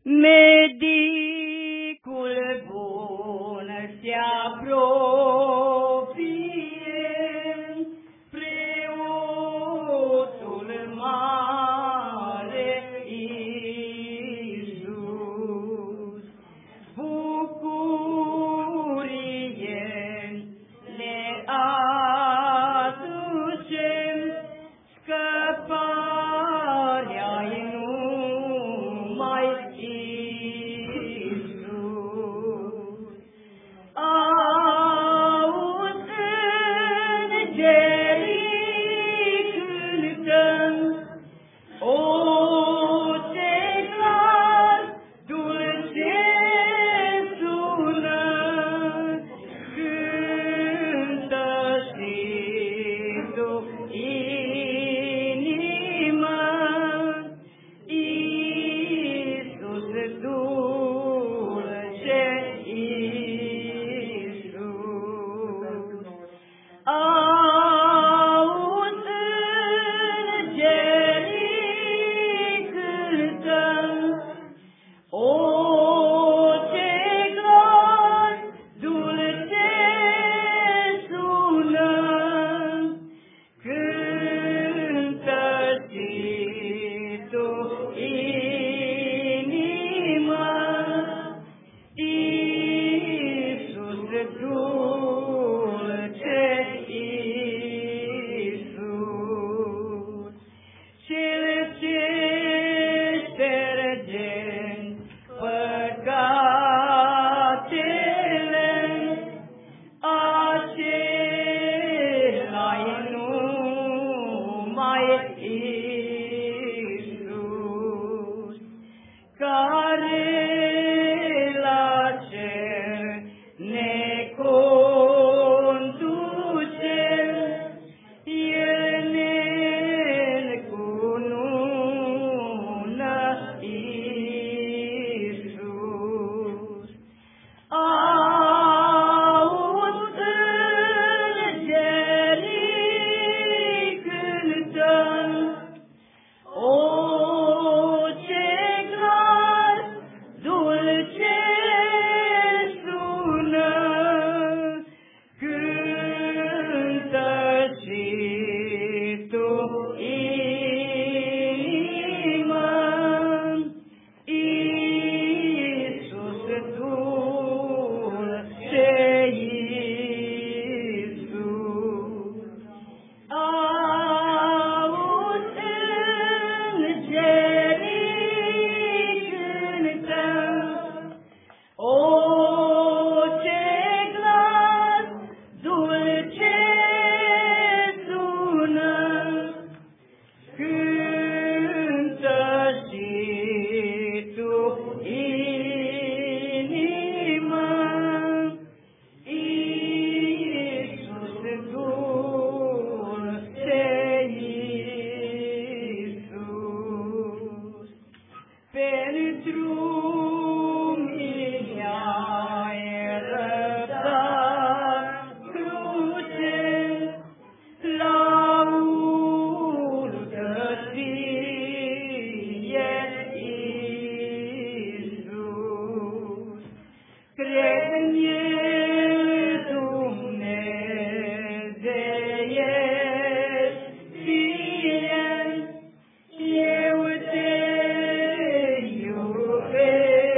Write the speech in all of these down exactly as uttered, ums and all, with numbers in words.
Medicul bun se apropie, preotul mare Iisus. Bucurie ne aducem, scăparea-i numai Iisus. Auzi îngerii cântăm, o, ce glas dulce sună, cântă și tu inimă, Iisus dulce Iisus. Auzi îngerii cântăm, o, ce glas dulce sună, cântă și tu inimă, Iisus dulce Iisus. Cel ce șterge păcatele, acela-i numai Iisus, care la cer ne conduce, El ne încunună Iisus. Auzi îngerii cântăm, o, ce glas dulce sună, cântă și tu inimă, Iisus dulce Iisus. Auzi îngerii cântăm, o, ce glas dulce sună, cântă și tu inimă, Iisus dulce Iisus. Pentru mine ai răbdat cruce, la urgăție, Iisus. Cred în El, Dumnezeiesc fie, eu te iubesc.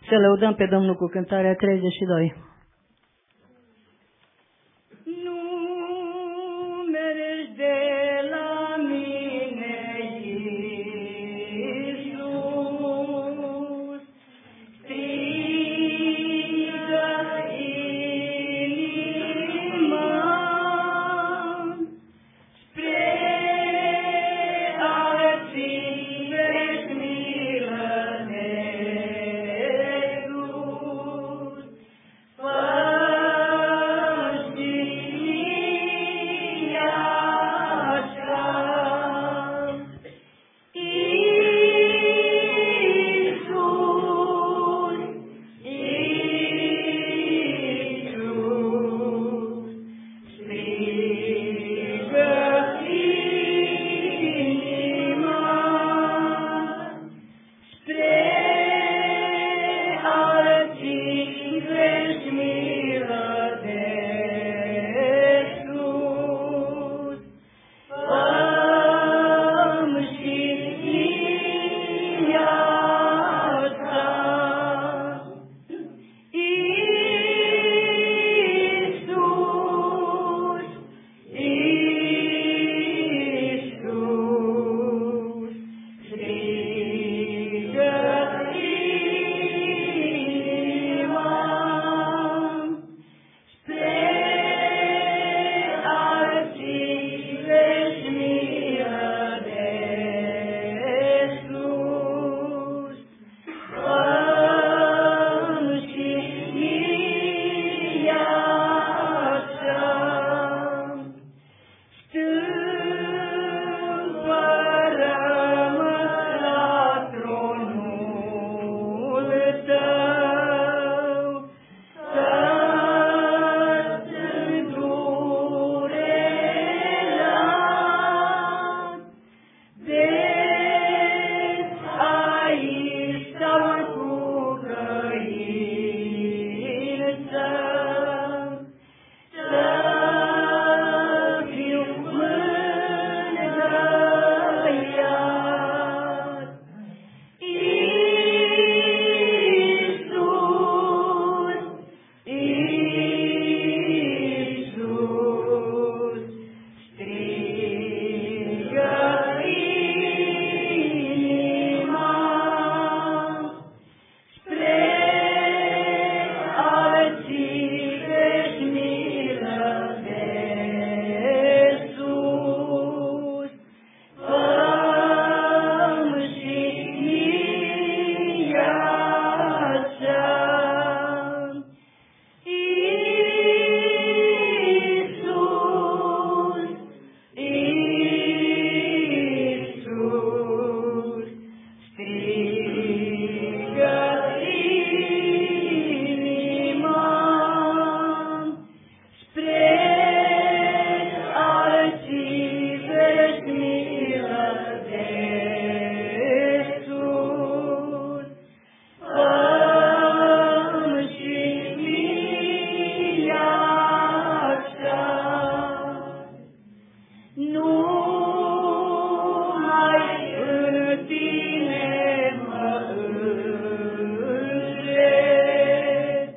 Să lăudăm pe Domnul cu cântarea treizeci și doi. Nu mergi de la mine, Iisus, strigă inima spre alții veți milă de sus, fă-știrea așa. Iisus, Iisus, strigă inima spre alții veți milă de sus, fă-mi știrea asta. Iisus, Iisus, strigă inima spre alții veți milă de sus, fă-mi știrea așa. Stâmpără-mă la tronul tău, să-ți îndure lat. Des aici stau cu căință, să fiu mângâiat. Iisus, Iisus, strigă inima spre alții veți milă de sus, fă-mi știrea așa. Iisus, Iisus, strigă inima spre alții veți milă de sus, fă-mi știrea așa. Numai în tine mă încred,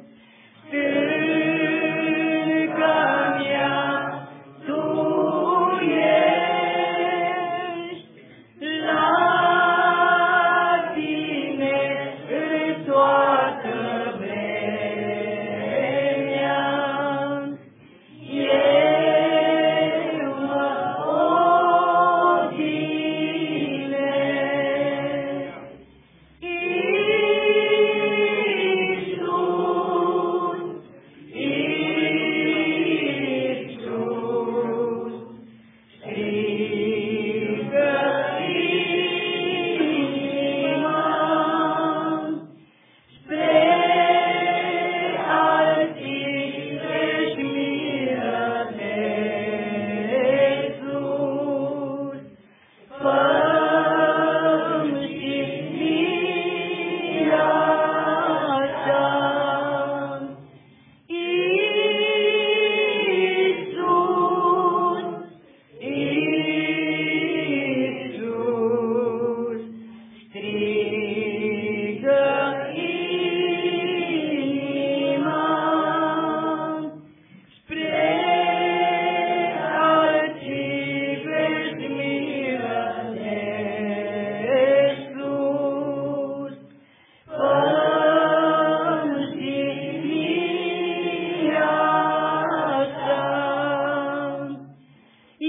stânca mea tu ești, la tine în toată vremea. Eu mă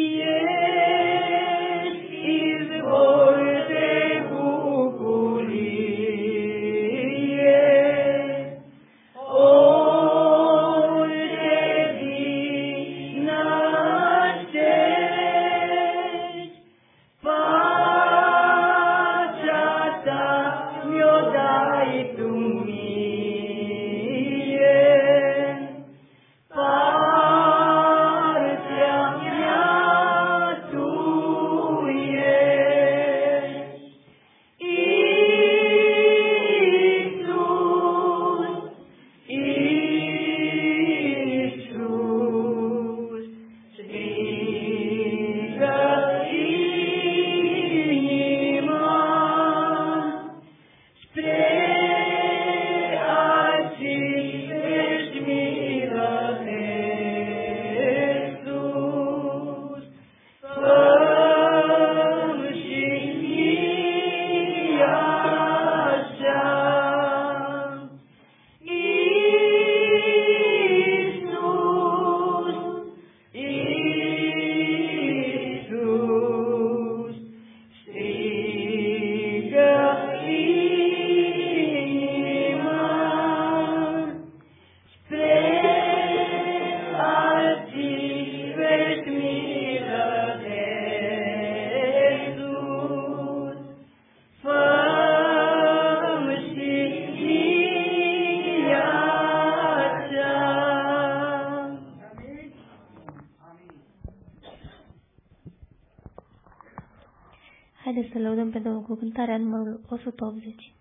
Haideți să lăudăm pe Domnul cu cântarea numărul o sută optzeci.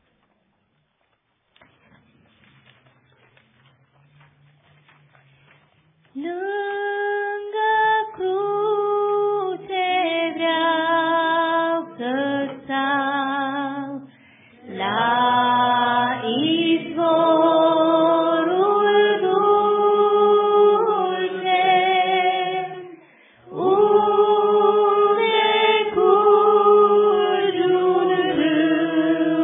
Lângă cruce vreau să stau, la izvorul dulce, unde curge un râu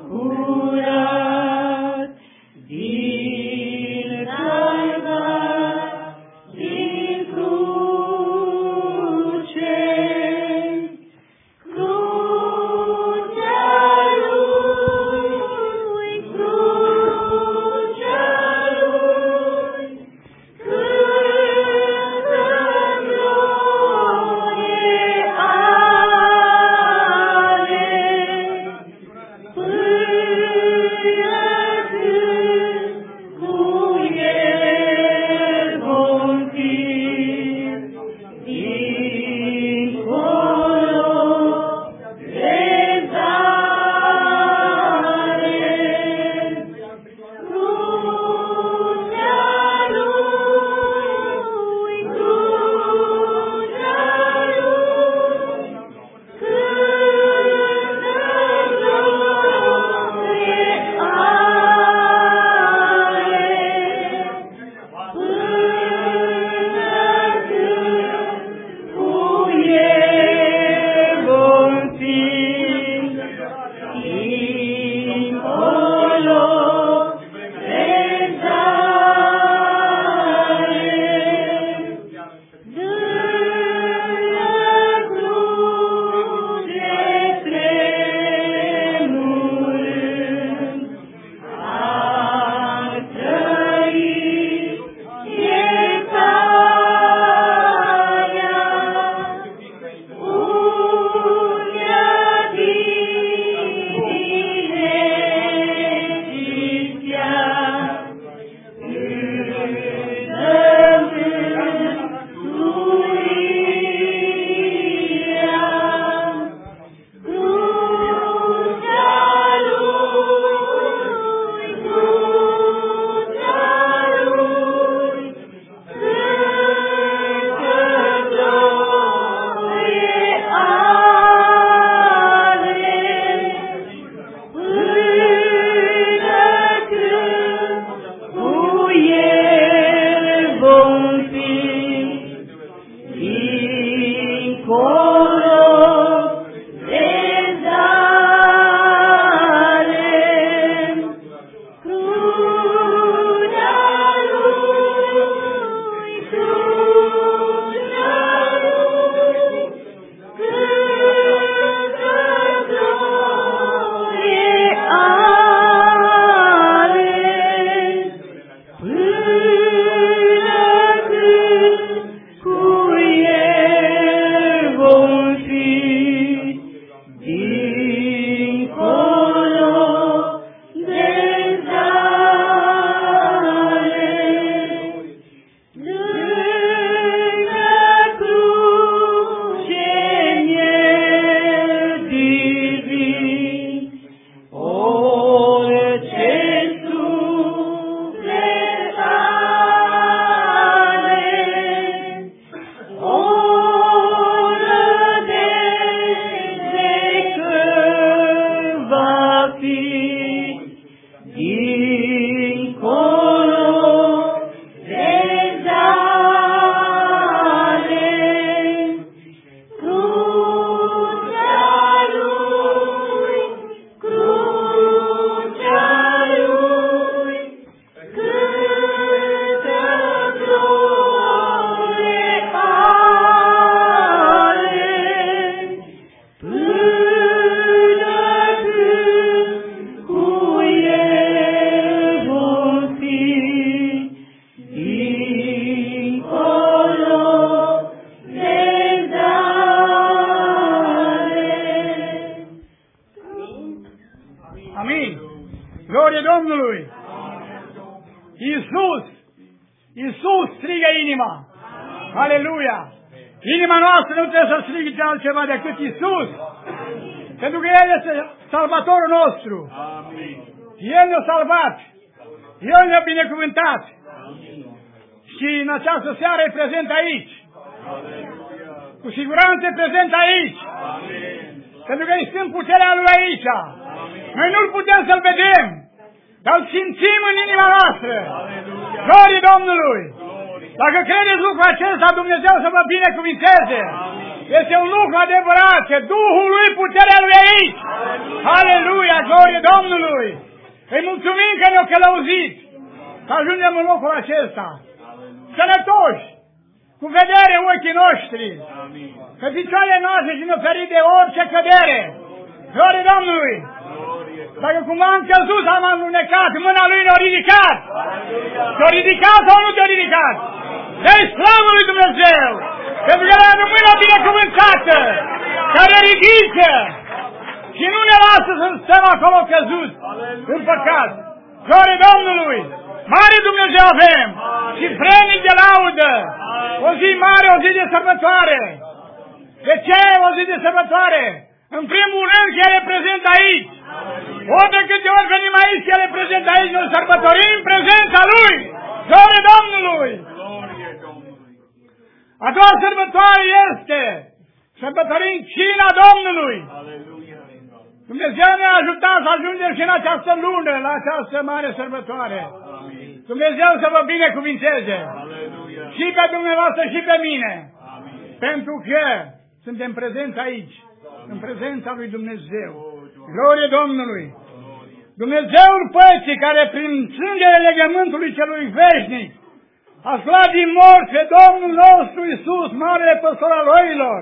curat din Calvar, din cruce. Crucea lui, crucea lui, câtă glorie are, până când cu el vom fi dincolo de zare. Crucea lui, crucea lui, câtă glorie are, până când cu el vom fi dincolo de zare. Dă-ne cruce tremurând, am trăit iertarea, unia divine cinstea, îndă mântuirea. Crucea lui, crucea lui, câtă glorie are, până când cu el vom fi dincolo de zare. Crucea lui, crucea lui, Iisus, Iisus strigă inima. Aleluia! Inima noastră nu trebuie să strige altceva decât Iisus. Pentru că El este salvatorul nostru. El ne-a salvat. El ne-a binecuvântat. Și în această seară e prezent aici. Cu siguranță e prezent aici. Pentru că îi stăm puterea Lui aici. Noi nu-L putem să-L vedem, dar îl simțim în inima noastră. Glorie Domnului! Dacă credeți lucrul acesta, Dumnezeu să vă binecuvinteze. Este un lucru adevărat, că Duhul Lui, puterea Lui aici. Aleluia! Glorie Domnului! Îi mulțumim că ne-a călăuzit să ajungem în locul acesta. Sănătoși, cu vedere în ochii noștri, că picioarele noastre și ne ferit de orice cădere. Glorie Domnului! Dacă cumva am căzut, am alunecat, mâna Lui ne-a ridicat. Te-a ridicat sau nu te-a ridicat? Dă-i slavă lui Dumnezeu! Pentru că are mâna binecuvântată, care ridică și nu ne lasă să stăm acolo căzut în păcat. Glorie Domnului! Mare Dumnezeu avem și vrenic de laudă. O zi mare, o zi de sărbătoare. De ce o zi de sărbătoare? În primul rând că El e prezent aici. Ori de câte ori venim aici, El e prezent aici, noi sărbătorim prezența Lui. Glorie Domnului! A doua sărbătoare este sărbătorim cina Domnului. Dumnezeu ne-a ajutat să ajungem și în această lună, la această mare sărbătoare. Dumnezeu să vă binecuvinteze. Și pe dumneavoastră și pe mine. Pentru că suntem prezenți aici, în prezența lui Dumnezeu. Glorie Domnului! Dumnezeul păcii, care prin sângele legământului celui veșnic a slat din morți pe Domnul nostru Iisus, marele păstor al oilor,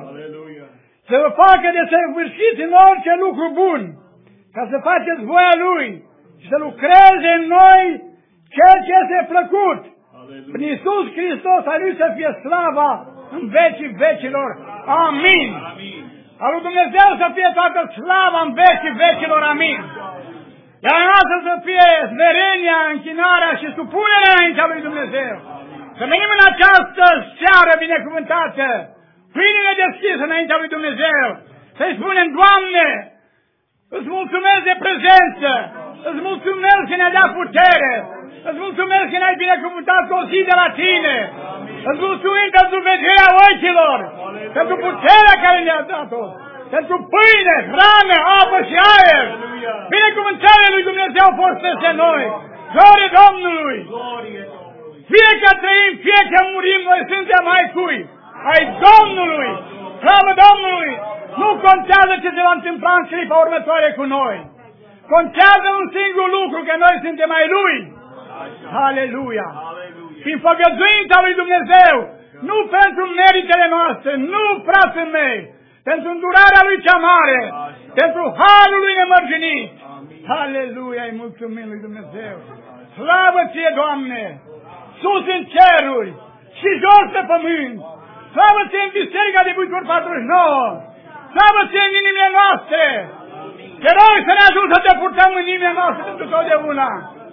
să vă facă de săvârșit în orice lucru bun, ca să faceți voia Lui și să lucreze în noi ceea ce este plăcut. Prin Iisus Hristos a Lui să fie slava în vecii vecilor. Amin. A lui Dumnezeu să fie toată slava în vecii vecilor. Amin. Iar noastră să fie smerenia, închinarea și supunerea înaintea lui Dumnezeu. Să venim în această seară binecuvântată, cu inimile deschise înaintea lui Dumnezeu. Să-i spunem, Doamne, îți mulțumesc de prezență, îți mulțumesc că ne-a dat putere, îți mulțumesc că ne-ai binecuvântat cu o zi de la Tine, îți mulțumim pentru vederea ochilor, pentru puterea care ne-a dat-o, pentru pâine, hrană, apă și aer. Binecuvântarea lui Dumnezeu a fost peste noi. Glorie Domnului! Fie că trăim, fie că murim, noi suntem ai cui? Ai Domnului! Slavă Domnului! Nu contează ce se va întâmpla în clipa următoare cu noi. Contează un singur lucru, că noi suntem ai Lui. Aleluia! Prin făgăduința lui Dumnezeu, nu pentru meritele noastre, nu, frații mei, pentru îndurarea Lui cea mare, pentru harul Lui nemărginit. Aleluia! Îi mulțumim lui Dumnezeu. Slavă Ție, Doamne! Sus în ceruri și jos pe pământ. Slavă Ție în Biserica de Bucuri patruzeci și nouă. Slavă Ție în inimile noastre. Te rog să ne ajut să te purtăm în inimile noastre pentru totdeauna.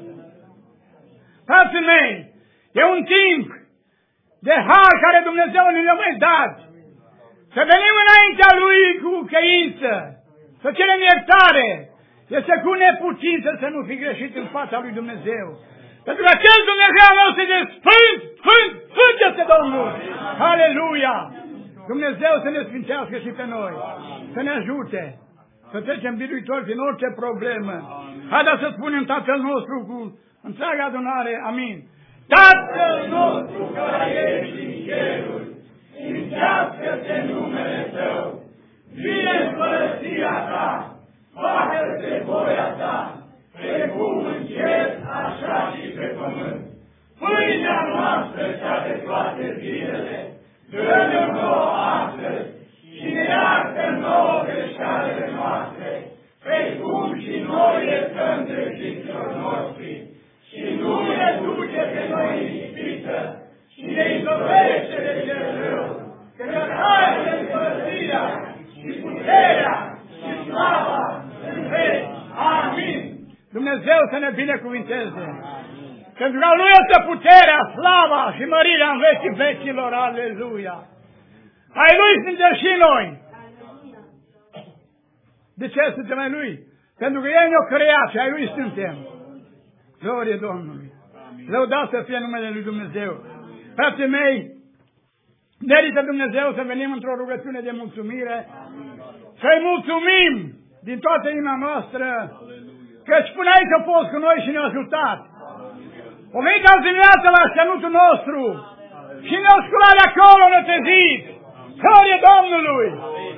Frații mei, e un timp de har care Dumnezeu ne-a mai dat. Să venim înaintea Lui cu căință, să cerem iertare. Este cu neputință să nu fi greșit în fața lui Dumnezeu. Pentru că acel Dumnezeu nostru de sfânt, sfânt, sfânt este Domnul. Aleluia! Dumnezeu să ne sfințească și pe noi, să ne ajute, să trecem biruitori prin orice problemă. Haideți să spunem Tatăl nostru cu întreaga adunare. Amin. Tatăl nostru care ești în ceruri, sfințească-se numele Tău, vine împărăția Ta, facă-se voia Ta, precum în cer, așa și pe pământ. Pâinea noastră cea de toate zilele, dă-ne nouă astăzi și ne iartă nouă greșalele noastre, precum și noi iertăm greșiților noștri. Și nu ne duce pe noi în ispită și ne izbăvește de cel rău, că Tău este împărăția și puterea și slava în veci. Amin. Dumnezeu să ne binecuvinteze! Pentru că Lui este puterea, slava și mărirea în vecii vecilor. Aleluia! Ai Lui suntem și noi. De ce suntem ai Lui? Pentru că El ne-a creat și ai Lui suntem. Glorie Domnului! Lăudați să fie numele Lui Dumnezeu. Frații mei, merită Dumnezeu să venim într-o rugăciune de mulțumire, să-i mulțumim din toată inima noastră, căci până aici a fost cu noi și ne-a ajutat. O venit azi dimineață la așternutul nostru și ne-a sculat de acolo netezit. Glorie Domnului!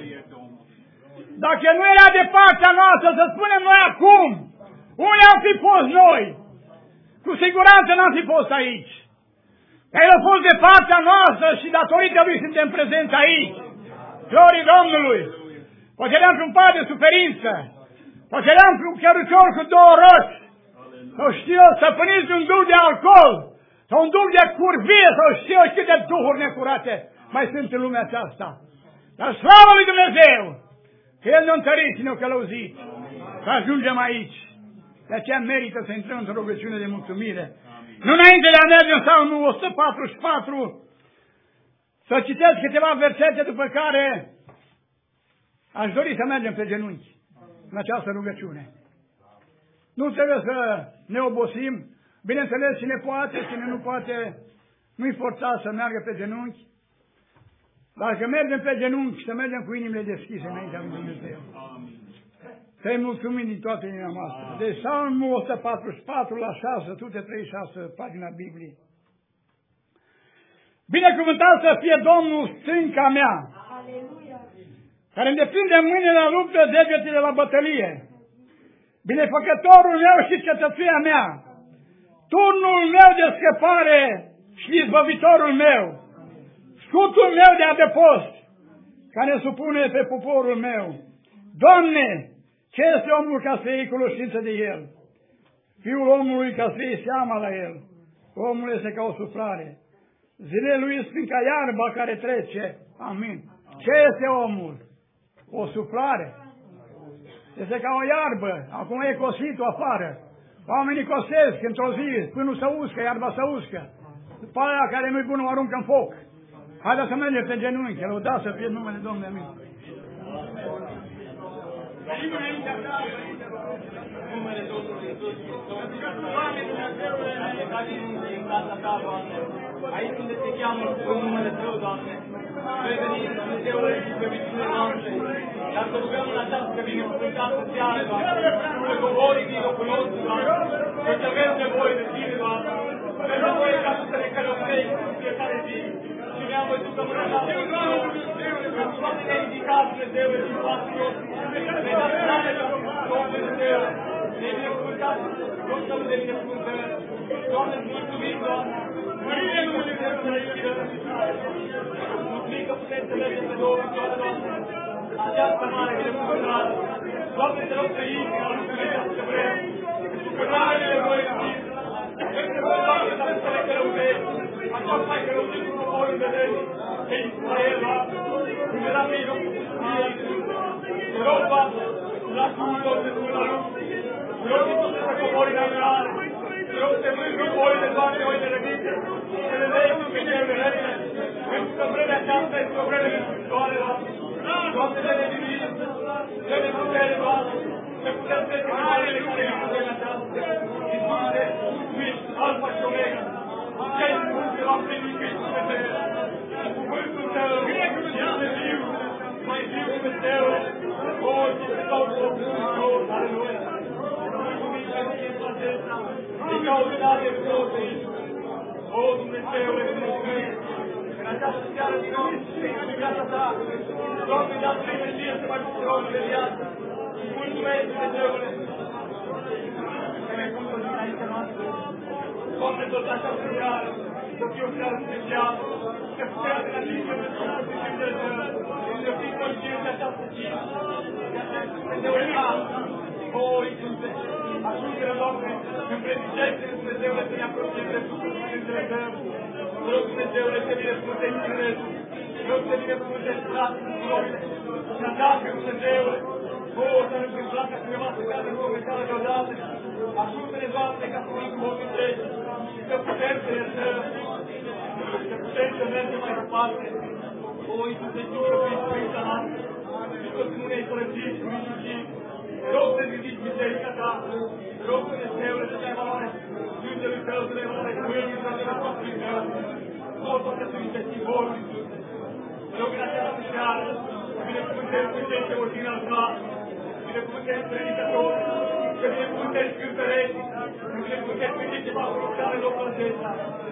Dacă nu era de partea noastră, să spunem noi acum, unde am fi fost noi? Cu siguranță n-am fi fost aici. Că El a fost de partea noastră și datorită Lui suntem prezenți aici. Glorie Domnului! Poate eram pe un pat de suferință, poate eram pe un cărucior cu două roți, sau știu eu, stăpâniți de un duc de alcool, sau un duc de curvie, sau știu eu câte duhuri necurate mai sunt în lumea aceasta. Dar slavă lui Dumnezeu! Că El ne-a întărit și ne-a călăuzit. Să ajungem aici. De aceea merită să intrăm într-o rugăciune de mulțumire. Nu înainte de a merge în Psalmul o sută patruzeci și patru, să citesc câteva versete după care aș dori să mergem pe genunchi în această rugăciune. Nu trebuie să ne obosim. Bineînțeles, cine poate, cine nu poate, nu-i forțat să meargă pe genunchi. Dacă mergem pe genunchi, să mergem cu inimile deschise înaintea lui Dumnezeu. Să-i mulțumim din toată inima noastră. Deci Psalmul o sută patruzeci și patru la șase sute treizeci și șase, pagina Bibliei. Binecuvântat să fie Domnul stânca mea, care îmi deprinde mâinile la luptă, degetele la bătălie. Binefăcătorul meu și cetățuia mea, turnul meu de scăpare și izbăvitorul meu, scutul meu de adăpost, care supune pe poporul meu. Doamne, ce este omul ca să iei cunoștință de el? Fiul omului ca să iei seama la el. Omul este ca o suflare. Zilele lui sunt ca iarba care trece. Amin. Ce este omul? O suflare. Este ca o iarbă. Acum e cosit-o afară. Oamenii cosesc într-o zi, până să uscă, iarba să uscă. După aia care nu-i bună o aruncă în foc. Haideți să mergem pe genunchi, lăudați să fie numele Domnului. Amin. Venim înaintea ta, numele Domnului Iisus Hristos. Doamne Dumnezeule, ne dați în casa ta, Doamne. Aici unde te cheamă cu numele Tău, Doamne. Noi venim, Dumnezeule, și pe vicine noastre. Dar să rugăm în această binecuvântată seară, Doamne. Să coborii din locul nostru, Doamne. Să avem nevoie de Tine, Doamne. Avem nevoie ca Tu să ne călăuzești în fiecare zi. Și ne-am văzut că mâna ta pentru toate ne-ai indicat, Dumnezeule, din pasul nostru. Ne-ai dat drame la Dumnezeu. Ne-ai binecuvântat, Domnul Tău de binecuvântări. Doamne, îți mulțumim, Doamne. Mărire numele Tău să ne iubim. Mulțumim că putem să mergem pe două picioare, Doamne. Această mare binecuvântare. Doamne, te rog să iei în lucrurile această vreme. Că nu are nevoie de Tine. Pentru că, Doamne, să ne călăuzești. Așa mai călăuzit cu poporul de legi. Că Israel, Doamne, unde la mijlocul Sfiei. Te rog, Doamne, lasă-mă tot de Bună luptă. Te rog, Iisuse, să cobori în agrare. Te rog să mâini coborile, Doamne, oi de rămite. Să le vei cu Dumnezeu de rările. Pentru că vremea aceasta este o vreme de sfârșitoare, Doamne. Doamne, dă-ne divință, dă-ne putere, Doamne. Să putem trece pe marele care ne putem aceasta. Iisuse, Tu ești Alfa și Omega. Ce-ai spus că l-am primit că ești Dumnezeu. Cuvântul Tău este viu, mai viu Dumnezeu. O, ce stau cu Dumnezeu, aleluia. Mulțumim că ești acesta. E ca o vinare de toți. O, Dumnezeule, mulțumim. În această seară din nou, în viața Ta, Doamne, dați primeștie să mai putem om de viață. Mulțumesc, Dumnezeule. Că ne-ai pus înaintea noastră. Doamne, tot această seară, să fie o seară specială, să putem să ne atingem de Dumnezeu, să fii conștient de această cină, de acest Dumnezeu egal. O, Iisuse, ajunge-ne, Doamne, în predicește, Dumnezeule, să ne apropiem de Dumnezeu Tău. Te rog, Dumnezeule, să binecuvântești tineretul. Te rog să binecuvântești frații și surorile. Și atacă, Dumnezeule, O, să ne întâmplat ca cineva să cadă în Dumnezeu deodată. Ajută-ne, Doamne, ca să fim convintești, să putem să iertăm, să putem să mergem mai departe. O, Iisuse, știu că prin Sfânta noastră, știu că tu ne-ai părăsit cu mijlocii. Rog să ridici biserica ta, rog, Dumnezeule, să dai valoare Sfintelui Tău, să dai valoare Sfântului Tău, să dai valoare Sfântului Tău. Tot toate Sfinte simbolul, Iisus. Rog în această seară, binecuvântăm cu cei ce vor fi în altar, binecuvântăm predicatori, că binecuvântăm cântăreți, binecuvântăm pe cei ce v-au lucrat în locul acesta.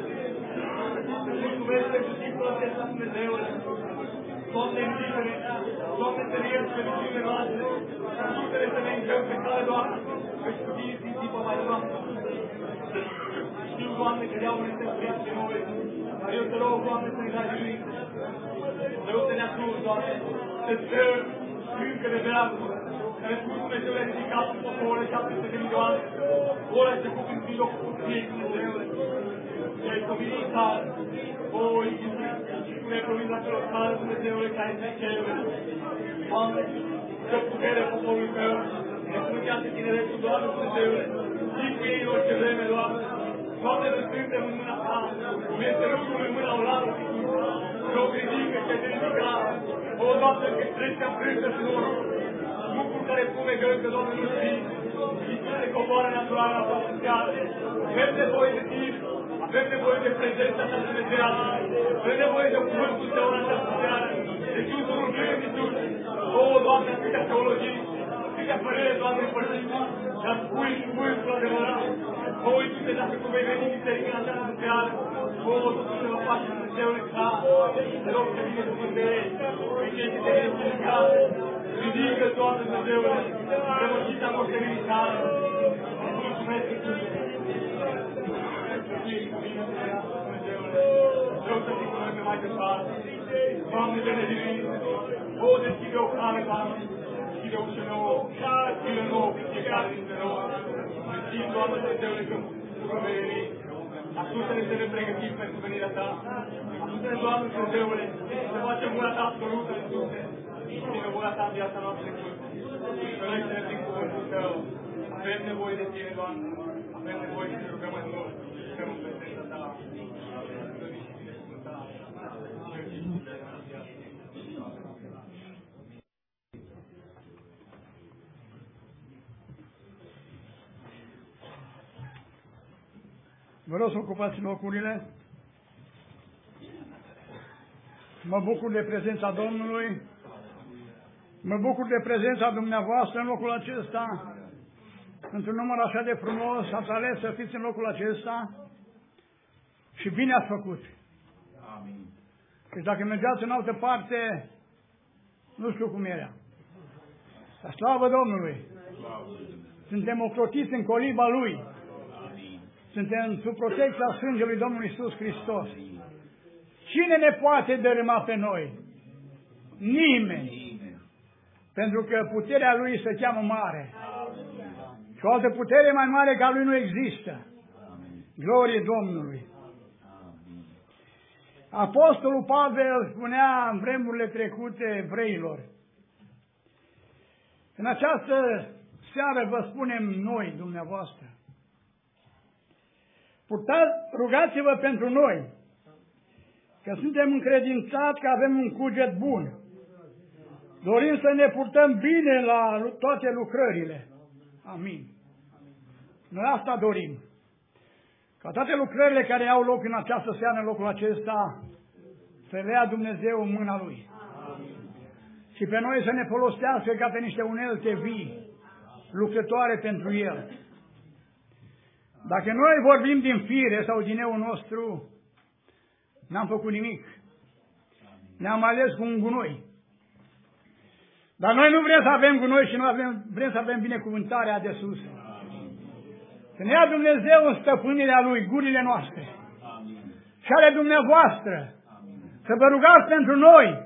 Mulțumesc pentru timpul acesta, Dumnezeule. Doamne, învie-ne, Doamne, să ne ierți fericirile noastre, ajută-ne să ne încăm pe cale, Doamne, că-și putii din tipă mai Doamne. Știu, Doamne, că diavolul este friat de noi, dar eu te rog, Doamne, să ne dai jurință. Vreau să ne ajut, Doamne, să stăm încă de dreaptă, că ne spui Dumnezeu le-a ridicat în poporul șapte sute de milioane, ori ai trecut în mijlocul curției, Dumnezeule, și ai convenit tare, o, Iisus, tu ne-ai promis la celor tare, Dumnezeule, care este cerul. Doamne, să putere poporului Tău, ne frângează tineretul, Doamne, Dumnezeule, și cu ei în orice vreme, Doamne. Doamne, noi suntem în mâna Ta, cum este râul în mâna olarului, rog, ridică și te ridica. O, Doamne, că treci ca frântă și noroc. Lucruri care fumegă încă, Doamne, nu știi. Și tu te coboară natural la toată seara. Avem nevoie de Tine, avem nevoie de prezența Ta dumnezească, avem nevoie de cuvântul Tău în această seară. Deci, tu sunt rugând, Iisus. O, Doamne, atâtea teologii, atâtea părere, Doamne, împărțiți, dar spui cuvântul adevărat. O, Iisuse, dacă Tu vei veni biserică în această seară, o, totul se va face Dumnezeule ca, te rog să vine Dumnezeu, pe cei ce te ești în casă, ridică, Doamne, Dumnezeule, rămășita moștenirii tale. Mulțumesc, Iisuse. Vreau să fii cu noi pe mai departe. Doamne, de nevinuință, o, deschide o cale, Doamne, deschide o ușă nouă, deschide nouă pe fiecare dintre noi. Deschide, Doamne, Dumnezeule, că vom veni. Ajută-ne să ne pregătim pentru venirea Ta. Ajută-ne, Doamne, Dumnezeule, să facem voia Ta absolută, Iisuse, și ține voia Ta în viața noastră în curte. Și ferește-ne prin cuvântul Tău. Avem nevoie de Tine, Doamne. Avem nevoie să te rugăm mai mult. Stăm în prezența Ta. Vă rog să ocupați locurile. Mă bucur de prezența Domnului. Mă bucur de prezența dumneavoastră în locul acesta. Într-un număr așa de frumos, ați ales să fiți în locul acesta și bine ați făcut. Amin. Deci dacă mergeați în altă parte, nu știu cum era. Dar slavă Domnului! Suntem ocrotiți în coliba Lui. Suntem sub protecția sângelui Domnului Iisus Hristos. Cine ne poate dărâma pe noi? Nimeni. Pentru că puterea Lui se cheamă mare. Și o altă putere mai mare ca Lui nu există. Glorie Domnului. Apostolul Pavel spunea în vremurile trecute evreilor: în această seară vă spunem noi, dumneavoastră, purtați, rugați-vă pentru noi, că suntem încredințați că avem un cuget bun. Dorim să ne purtăm bine la toate lucrările. Amin. Noi asta dorim. Ca toate lucrările care au loc în această seară, în locul acesta, să le ia Dumnezeu în mâna Lui. Amin. Și pe noi să ne folosească ca pe niște unelte vii, lucrătoare pentru El. Dacă noi vorbim din fire sau din eul nostru, n-am făcut nimic. Ne-am ales cu un gunoi. Dar noi nu vrem să avem gunoi și nu avem, vrem să avem binecuvântarea de sus. Să ne ia Dumnezeu în stăpânirea Lui gurile noastre. Și ale dumneavoastră. Să vă rugați pentru noi.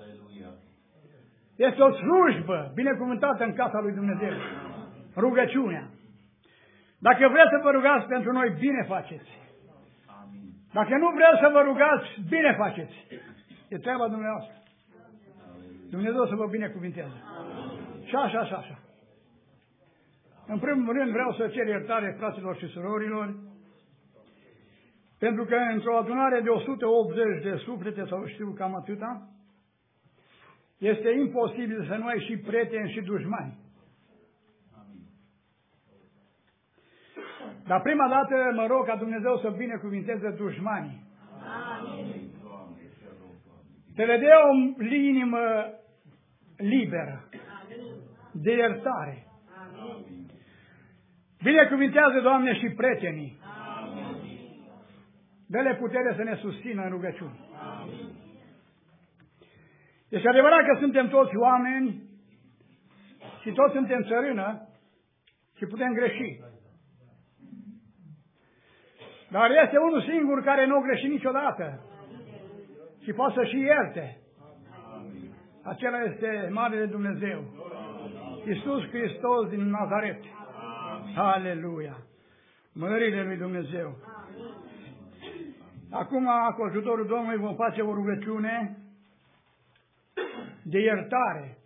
Este o slujbă binecuvântată în casa lui Dumnezeu. Rugăciunea. Dacă vreți să vă rugați pentru noi, bine faceți. Dacă nu vreți să vă rugați, bine faceți. E treaba dumneavoastră. Dumnezeu să vă binecuvinteze. Și așa, și așa. În primul rând vreau să cer iertare fraților și surorilor, pentru că într-o adunare de o sută optzeci de suflete, sau știu cam atâta, este imposibil să nu ai și prieteni și dușmani. Dar prima dată mă rog ca Dumnezeu să binecuvinteze dușmanii. Amin. Să le dea o inimă liberă, de iertare. Amin. Binecuvintează, Doamne, și prietenii. Dă-le putere să ne susțină în rugăciuni. Amin. Este adevărat că suntem toți oameni și toți suntem țărână și putem greși. Dar este unul singur care nu a greșit niciodată și poate să și ierte. Acela este Marele Dumnezeu, Iisus Hristos din Nazaret. Aleluia! Mările lui Dumnezeu! Acum, cu ajutorul Domnului, vom face o rugăciune de iertare.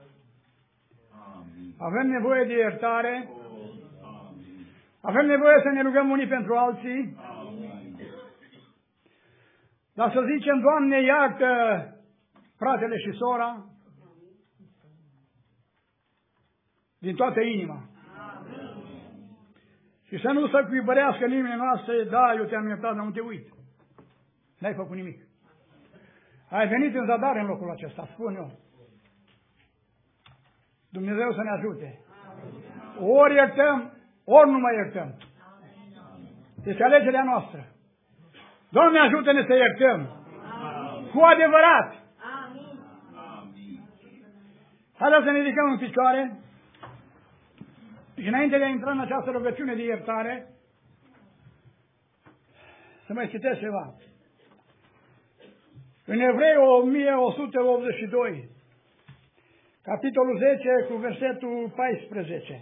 Avem nevoie de iertare. Avem nevoie să ne rugăm unii pentru alții. Dar să zicem, Doamne, iartă fratele și sora din toată inima. Și să nu să cuibărească inimile noastre, da, eu te-am iertat, dar nu te uit. N-ai făcut nimic. Ai venit în zadar în locul acesta, spun eu. Dumnezeu să ne ajute. Ori iertăm, ori nu mai iertăm. Este alegerea noastră. Doamne, ajută-ne să iertăm. Cu adevărat. Haideți să ne ridicăm în picioare. Și înainte de a intra în această rugăciune de iertare, să mai citesc ceva. În Evrei o mie o sută optzeci și doi, capitolul zece, cu versetul paisprezece.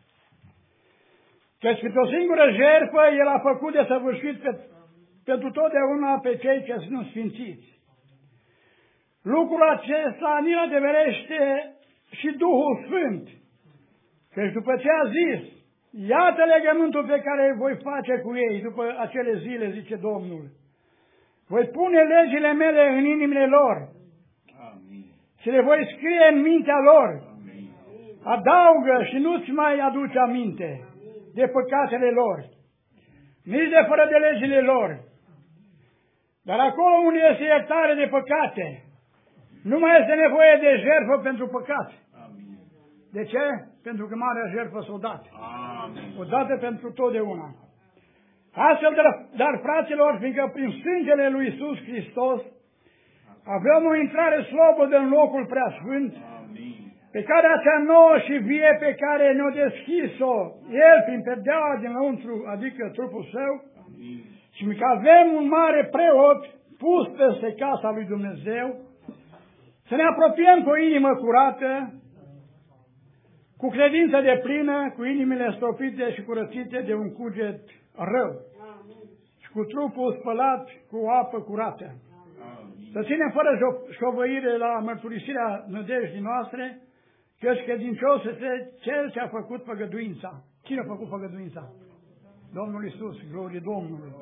Căci pe o singură jertfă El a făcut de săvârșit pe, pentru totdeauna pe cei ce sunt sfințiți. Lucrul acesta ni-l adeverește și Duhul Sfânt. Căci după ce a zis, iată legământul pe care îl voi face cu ei după acele zile, zice Domnul. Voi pune legile mele în inimile lor. Amin. Și le voi scrie în mintea lor. Amin. Adaugă și nu-ți mai aduce aminte de păcatele lor, nici de fără de legile lor. Dar acolo unde este iertare de păcate, nu mai este nevoie de jertfă pentru păcat. Amin. De ce? Pentru că marea jertfă s-a dat. Odată pentru totdeauna. Astfel, dar fraților, fiindcă prin sângele lui Iisus Hristos avem o intrare slobodă în locul preasfânt, pe care acea nouă și vie pe care ne-a deschis-o El prin perdeaua dinăuntru, adică trupul Său, și că avem un mare preot pus peste casa lui Dumnezeu, să ne apropiem cu o inimă curată, cu credință de plină, cu inimile stropite și curățite de un cuget rău și cu trupul spălat cu apă curată. Să ținem fără șovăire la mărturisirea nădejdii noastre, căci credincios este Cel ce a făcut făgăduința. Cine a făcut făgăduința? Domnul Iisus, glorie Domnului.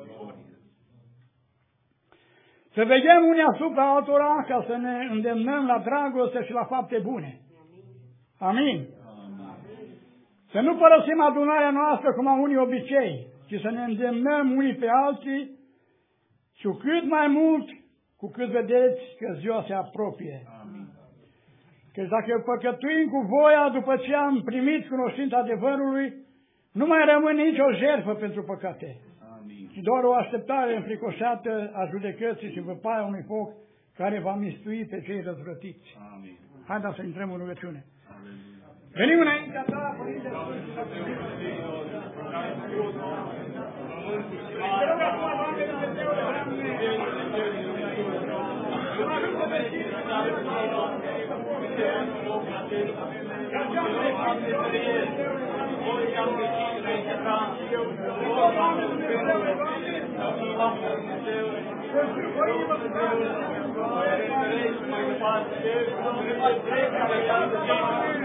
Să veghem unii asupra altora ca să ne îndemnăm la dragoste și la fapte bune. Amin. Să nu părăsim adunarea noastră cum au unii obicei, ci să ne îndemnăm unii pe alții și cu cât mai mult, cu cât vedeți că ziua se apropie. Amin. Căci dacă păcătuim cu voia după ce am primit cunoștința adevărului, nu mai rămâne nicio jertfă pentru păcate, Amin. Ci doar o așteptare înfricoșată a judecății și văpaia unui foc care va mistui pe cei răzvrătiți. Amin. Haideți să intrăm în rugăciune. Venim înaintea Ta, Părinte Sfânt. Te rog acum, Doamne Dumnezeule, Doamne,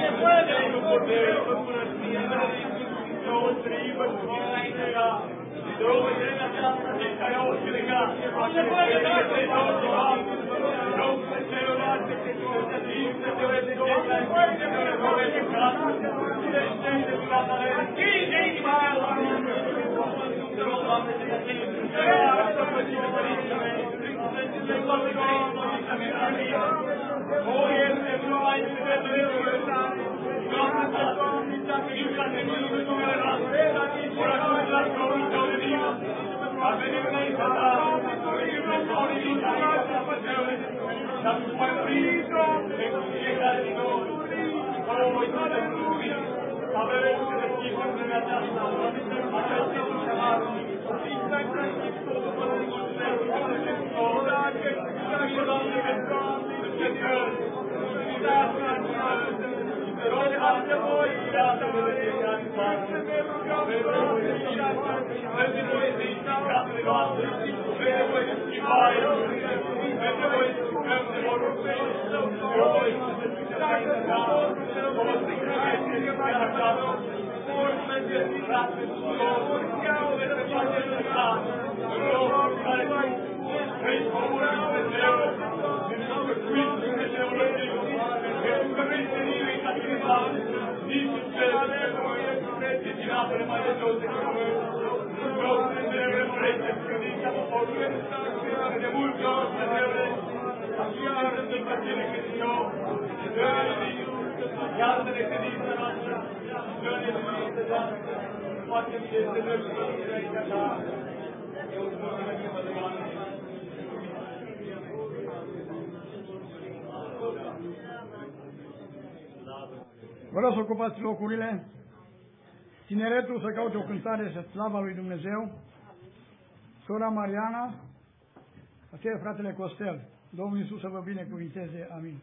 Vă rog să ocupați locurile. Tineretul să caute o cântare și slava lui Dumnezeu. Sora Mariana, aceea fratele Costel. Domnul Iisus să vă binecuvinteze. Amin.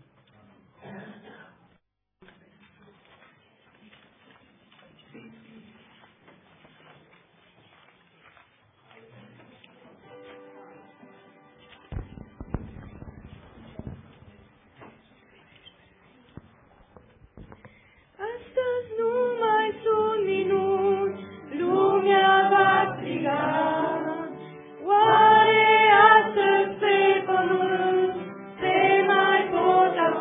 Astăzi nu mai sunt minuni, lumea va striga. Oare astăzi pe pământ se mai pot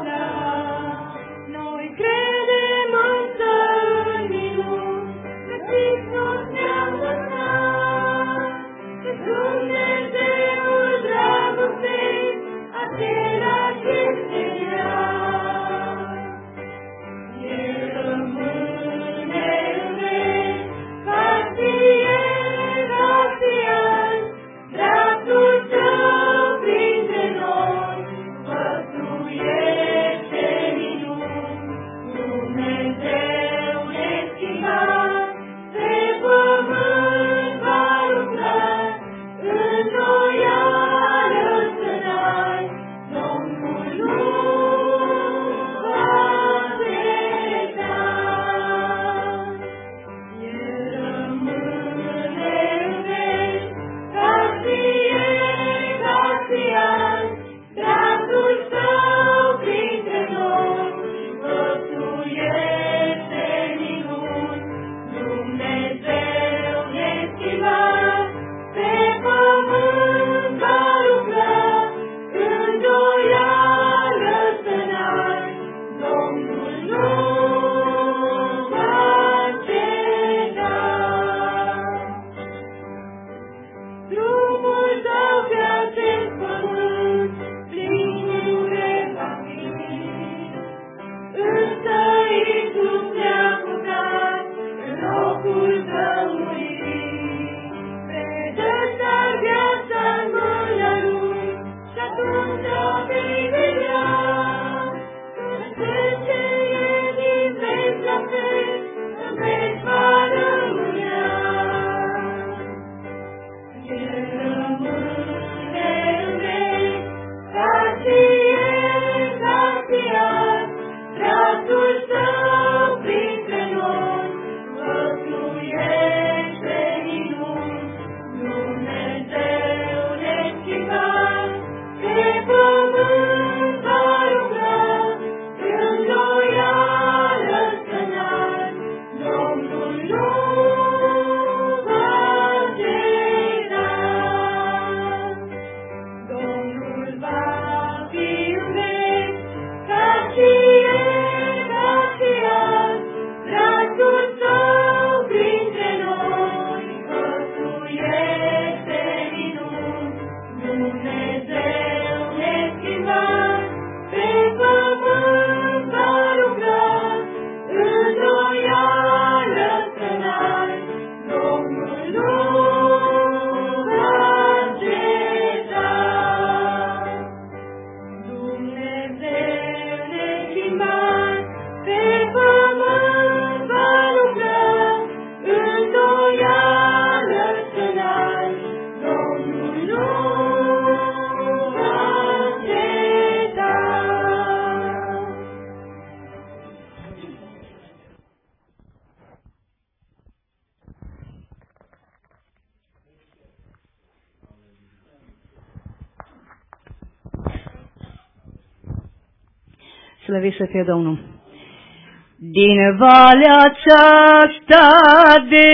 Slăvit să fie Domnul! Din valea aceasta de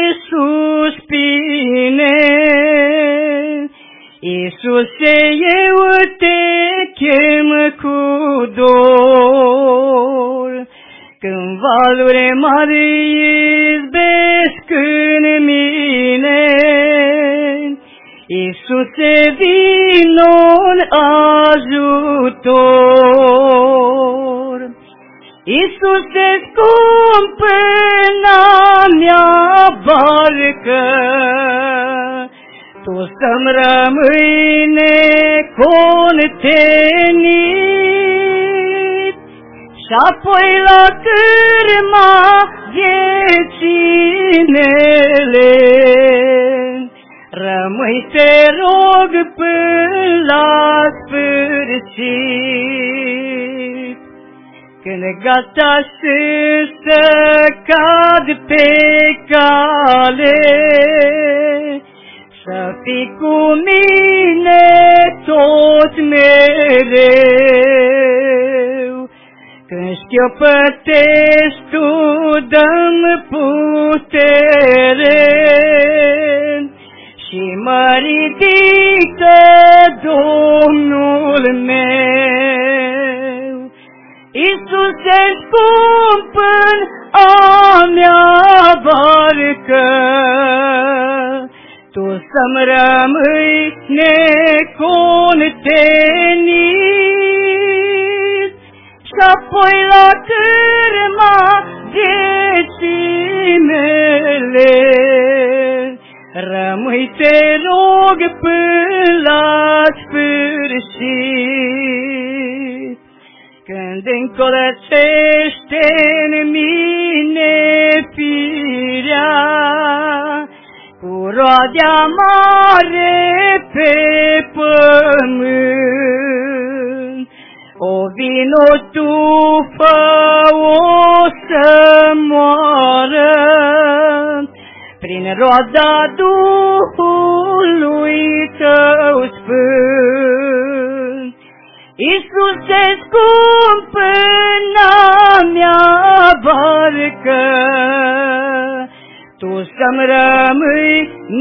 suspine, Iisuse, eu te chem cu dor, când valuri mari izbesc în mine, Iisuse, vino-n ajutor. Iisuse, scumpă-na mea barcă, Tu să-mi rămâi necontenit, și-apoi la cârma vieții mele, rămâi, te rog, până la sfârșit. Când gata sunt să cad pe cale, să fii cu mine tot mereu. Când șchiopătești, Tu dă-mi putere și mă ridică Domnul meu. Iisuse, scump-n a mea barcă, Tu să-mi rămâi necontenit, și-apoi la cârma vieții mele, rămâi, te rog, până la sfârșit. Când încolățește-n mine firea, cu roadea mare pe pământ, o vino Tu, fă-o să moară, prin roada Duhului Tău sfânt. Iisuse, scump-n-a mea barcă, Tu să-mi rămâi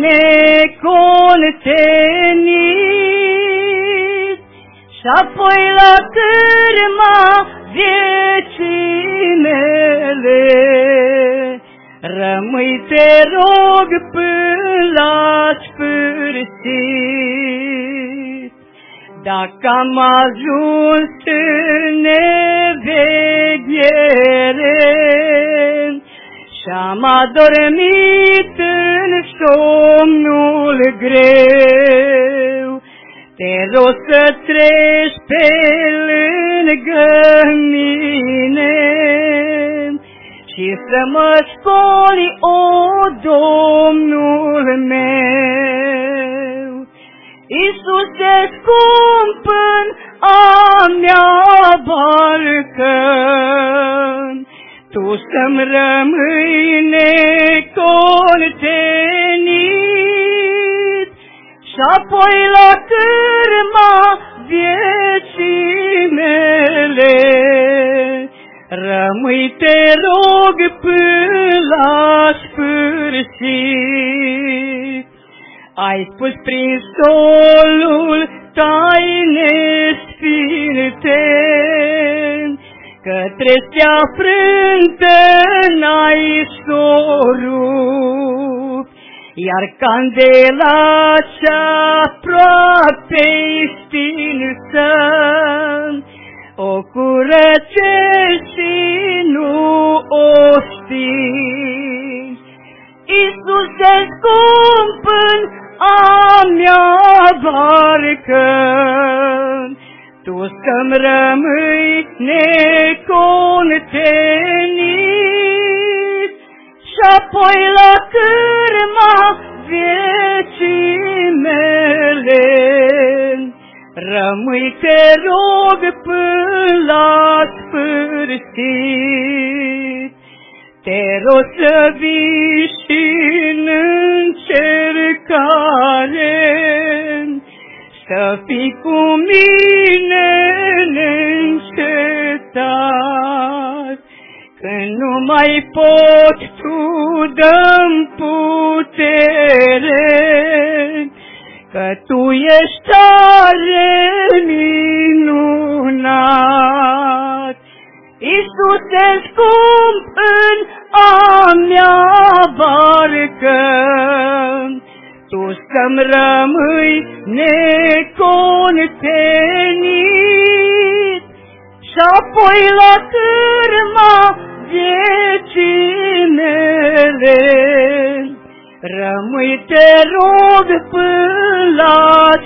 necontenit, și-apoi la cârma vieții mele, rămâi, te rog, până la sfârșit. Dacă am ajuns în neveghere și-am adormit în somnul greu, te rog să treci pe lângă mine și să mă scoli, o Domnul meu. Iisuse, scump-n a mea barcă, Tu să-mi rămâi necontenit, și-apoi la cârma vieții mele, rămâi, te rog, până la sfârșit. Ai spus prin solul taine sfinte către stea frântă n-ai s-o rupt, iar candela ce-aproape-i stinsă, o curățești și nu o stingi. Iisuse scump în a mea barcă, Tu să-mi rămâi necontenit, și-apoi la cârma vieții mele, rămâi, te rog, până la sfârșit. Te rog să vii și-n încercare, să fii cu mine neîncetat. Când nu mai pot, Tu dă-mi putere, că Tu ești tare minunat. Iisuse scump în a mea barcă, Tu să-mi rămâi necontenit, și-apoi la cârma vieții mele, rămâi, te rog, până la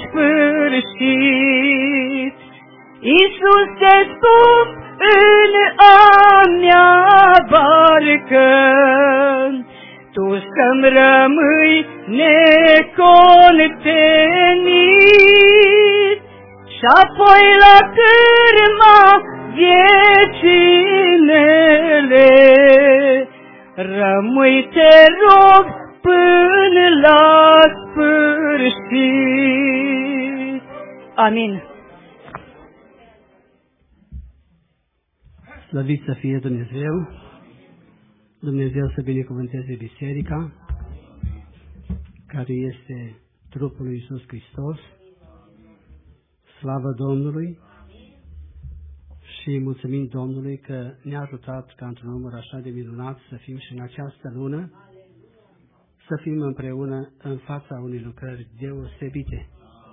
sfârșit. Iisuse scump în a mea barcă, Tu să-mi rămâi necontenit, și-apoi la cârma vieții mele, rămâi, te rog, până la sfârșit. Amin. Slăvit să fie Dumnezeu, Dumnezeu să binecuvânteze biserica, care este trupul lui Iisus Hristos. Slavă Domnului și mulțumim Domnului că ne-a ajutat ca într-un număr așa de minunat să fim și în această lună, să fim împreună în fața unei lucrări deosebite.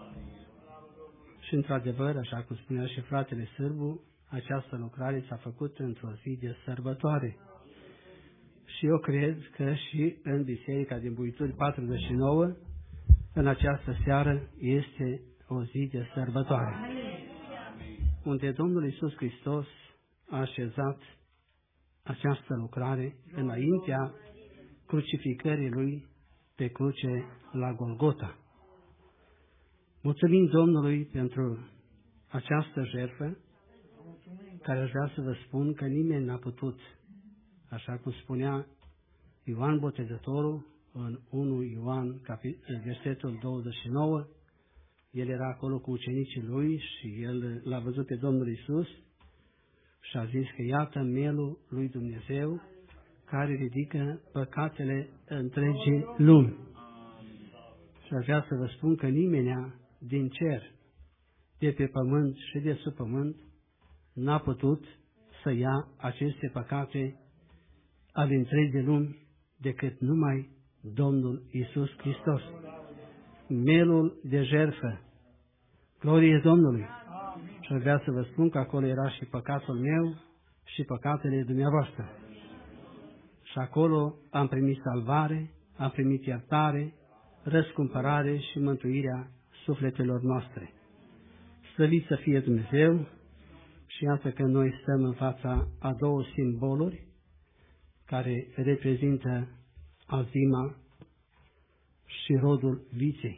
Și într-adevăr, așa cum spunea și fratele Sârbu, această lucrare s-a făcut într-o zi de sărbătoare. Și eu cred că și în Biserica din Buituri patruzeci și nouă, în această seară, este o zi de sărbătoare, unde Domnul Iisus Hristos a așezat această lucrare înaintea crucificării Lui pe cruce la Golgota. Mulțumim Domnului pentru această jertfă, care aș vrea să vă spun că nimeni n-a putut, așa cum spunea Ioan Botezătorul în unu Ioan, versetul douăzeci și nouă, el era acolo cu ucenicii lui și el l-a văzut pe Domnul Iisus și a zis că iată mielul lui Dumnezeu care ridică păcatele întregii lumi. Și aș vrea să vă spun că nimeni din cer, de pe pământ și de sub pământ, n-a putut să ia aceste păcate ale întregii lumi decât numai Domnul Iisus Hristos. Mielul de jertfă. Glorie Domnului! Și aș vrea să vă spun că acolo era și păcatul meu și păcatele dumneavoastră. Și acolo am primit salvare, am primit iertare, răscumpărare și mântuirea sufletelor noastre. Slăvit să fie Dumnezeu! Și iată că noi stăm în fața a două simboluri care reprezintă azima și rodul viței.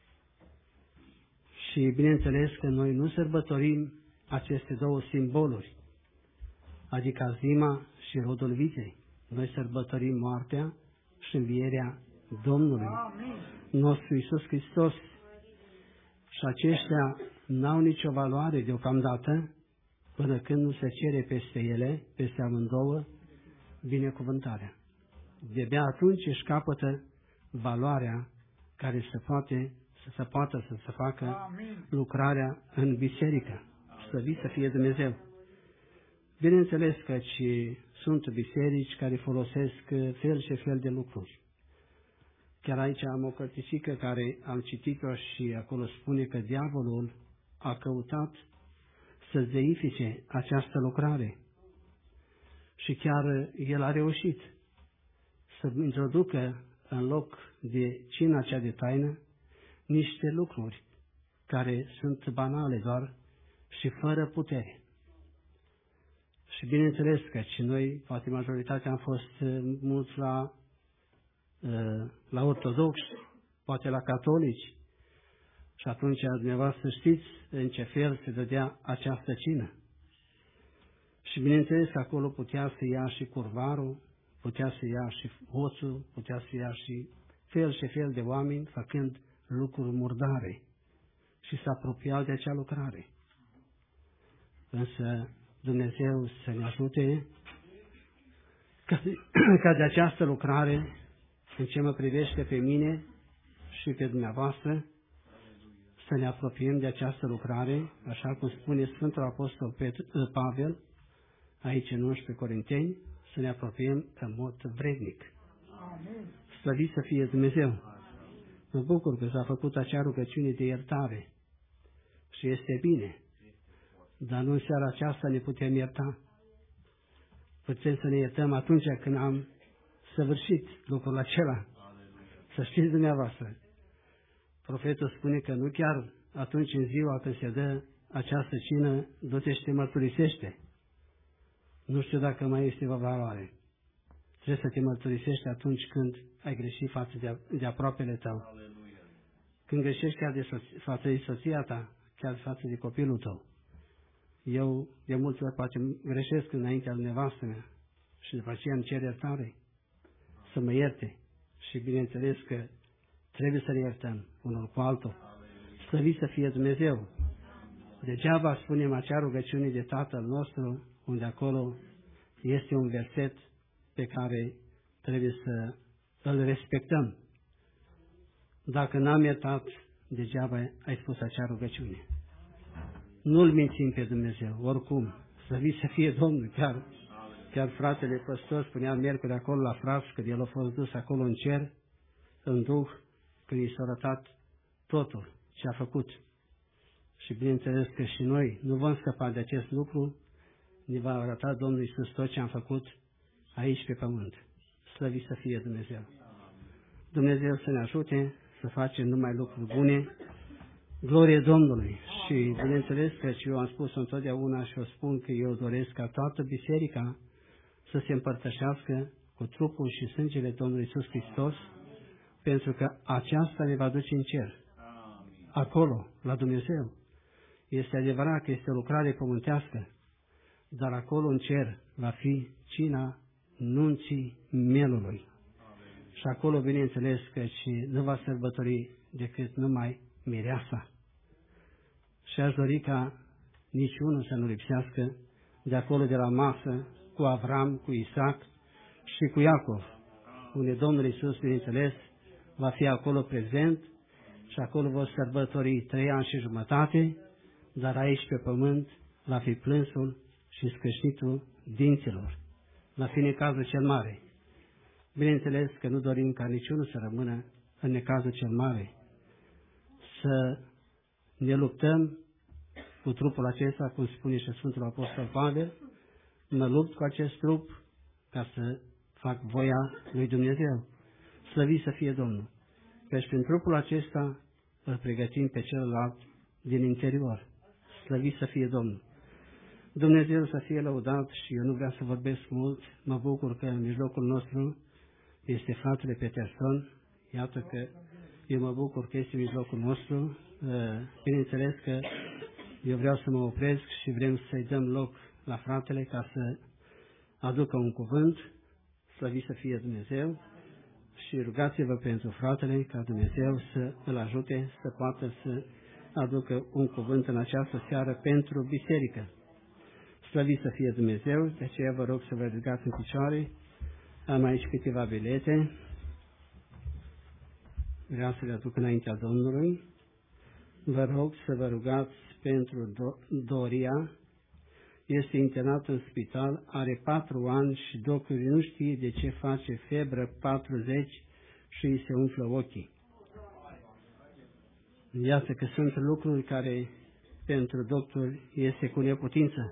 Și bineînțeles că noi nu sărbătorim aceste două simboluri, adică azima și rodul viței. Noi sărbătorim moartea și învierea Domnului nostru Iisus Hristos. Și aceștia n-au nicio valoare deocamdată, până când nu se cere peste ele, peste amândouă, binecuvântarea. De-abia atunci își capătă valoarea care se poate, să se poată să se facă lucrarea în biserică. Slăvit să fie Dumnezeu! Bineînțeles că sunt biserici care folosesc fel și fel de lucruri. Chiar aici am o cărticică care am citit-o și acolo spune că diavolul a căutat să zeifice această lucrare. Și chiar el a reușit să introducă în loc de cina cea de taină niște lucruri care sunt banale doar și fără putere. Și bineînțeles că și noi, poate majoritatea, am fost mulți la, la ortodoxi, poate la catolici. Și atunci dumneavoastră știți în ce fel se dădea această cină. Și bineînțeles că acolo putea să ia și curvarul, putea să ia și hoțul, putea să ia și fel și fel de oameni făcând lucruri murdare și să apropiau de acea lucrare. Însă Dumnezeu să ne ajute ca de, ca de această lucrare, în ce mă privește pe mine și pe dumneavoastră, să ne apropiem de această lucrare, așa cum spune Sfântul Apostol Pavel, aici în unsprezece Corinteni, să ne apropiem în mod vrednic. Slăvit să fie Dumnezeu! Mă bucur că s-a făcut acea rugăciune de iertare și este bine, dar nu în seara aceasta ne putem ierta. Putem să ne iertăm atunci când am săvârșit lucrul acela. Să știți dumneavoastră, profetul spune că nu chiar atunci în ziua când se dă această cină, du-te și te mărturisește. Nu știu dacă mai este o valoare. Trebuie să te mărturisești atunci când ai greșit față de, de aproapele tău. Aleluia. Când greșești chiar de soț- față de soția ta, chiar față de copilul tău. Eu de multe ori poate greșesc înaintea lui nevastă mea și după aceea îmi cer iertare să mă ierte. Și bineînțeles că trebuie să ne iertăm unul cu altul. Slăvit să fie Dumnezeu. Degeaba spunem acea rugăciune de Tatăl nostru, unde acolo este un verset pe care trebuie să îl respectăm. Dacă n-am iertat, degeaba ai spus acea rugăciune. Nu-L mințim pe Dumnezeu, oricum. Slăvit să fie Domnul. Chiar, chiar fratele păstor spunea miercuri acolo la frați, că el a fost dus acolo în cer, în Duh, când i s-a arătat totul ce a făcut. Și bineînțeles că și noi nu vom scăpa de acest lucru, ne va arăta Domnul Iisus tot ce am făcut aici pe pământ. Slăvit să fie Dumnezeu. Dumnezeu să ne ajute să facem numai lucruri bune. Glorie Domnului. Și bineînțeles că eu am spus întotdeauna și o spun că eu doresc ca toată biserica să se împărtășească cu trupul și sângele Domnului Iisus Hristos, pentru că aceasta ne va duce în cer. Acolo, la Dumnezeu. Este adevărat că este o lucrare pământească, dar acolo în cer va fi cina nunții mielului. Și acolo, bineînțeles, că și nu va sărbători decât numai mireasa. Și aș dori ca niciunul să nu lipsească de acolo de la masă cu Avram, cu Isaac și cu Iacov, unde Domnul Iisus, bineînțeles, va fi acolo prezent și acolo vor sărbători trei ani și jumătate, dar aici pe pământ va fi plânsul și scrâșnitul dinților. Va fi necazul cel mare. Bineînțeles că nu dorim ca niciunul să rămână în necazul cel mare. Să ne luptăm cu trupul acesta, cum spune și Sfântul Apostol Pavel, mă lupt cu acest trup ca să fac voia lui Dumnezeu. Slăvit să fie Domnul. Căci prin trupul acesta îl pregătim pe celălalt din interior. Slăvit să fie Domnul. Dumnezeu să fie lăudat și eu nu vreau să vorbesc mult. Mă bucur că în mijlocul nostru este fratele Peterson. Iată că eu mă bucur că este în mijlocul nostru. Bineînțeles că eu vreau să mă opresc și vrem să-i dăm loc la fratele ca să aducă un cuvânt. Slăvit să fie Dumnezeu. Și rugați-vă pentru fratele ca Dumnezeu să îl ajute să poată să aducă un cuvânt în această seară pentru biserică. Slăvit să fie Dumnezeu, de aceea vă rog să vă ridicați în picioare. Am aici câteva bilete. Vreau să le aduc înaintea Domnului. Vă rog să vă rugați pentru Do- Doria. este internat în spital, are patru ani și doctorii nu știe de ce face febră patruzeci și îi se umflă ochii. Iată că sunt lucruri care pentru doctori este cu neputință.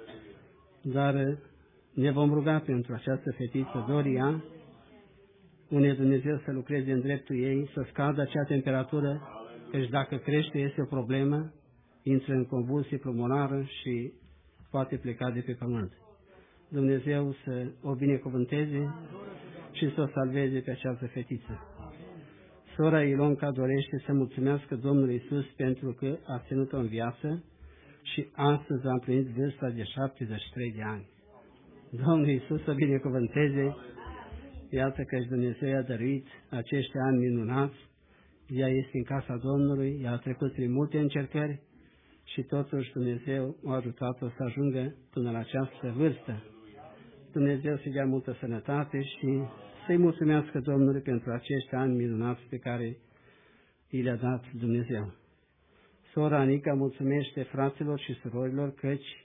Dar ne vom ruga pentru această fetiță, Doria, unde Dumnezeu să lucreze în dreptul ei, să scadă acea temperatură, căci dacă crește este o problemă, intră în convulsie pulmonară și poate pleca de pe pământ. Dumnezeu să o binecuvânteze și să o salveze pe această fetiță. Sora Ilonca dorește să mulțumească Domnului Iisus pentru că a ținut-o în viață și astăzi a împlinit vârsta de șaptezeci și trei de ani. Domnul Iisus să binecuvânteze, iată că Dumnezeu i-a dăruit acești ani minunați, ea este în casa Domnului, ea a trecut prin multe încercări și totuși Dumnezeu a ajutat-o să ajungă până la această vârstă. Dumnezeu să-i dea multă sănătate și să-i mulțumească Domnului pentru acești ani minunați pe care i le-a dat Dumnezeu. Sora Anica mulțumește fraților și surorilor căci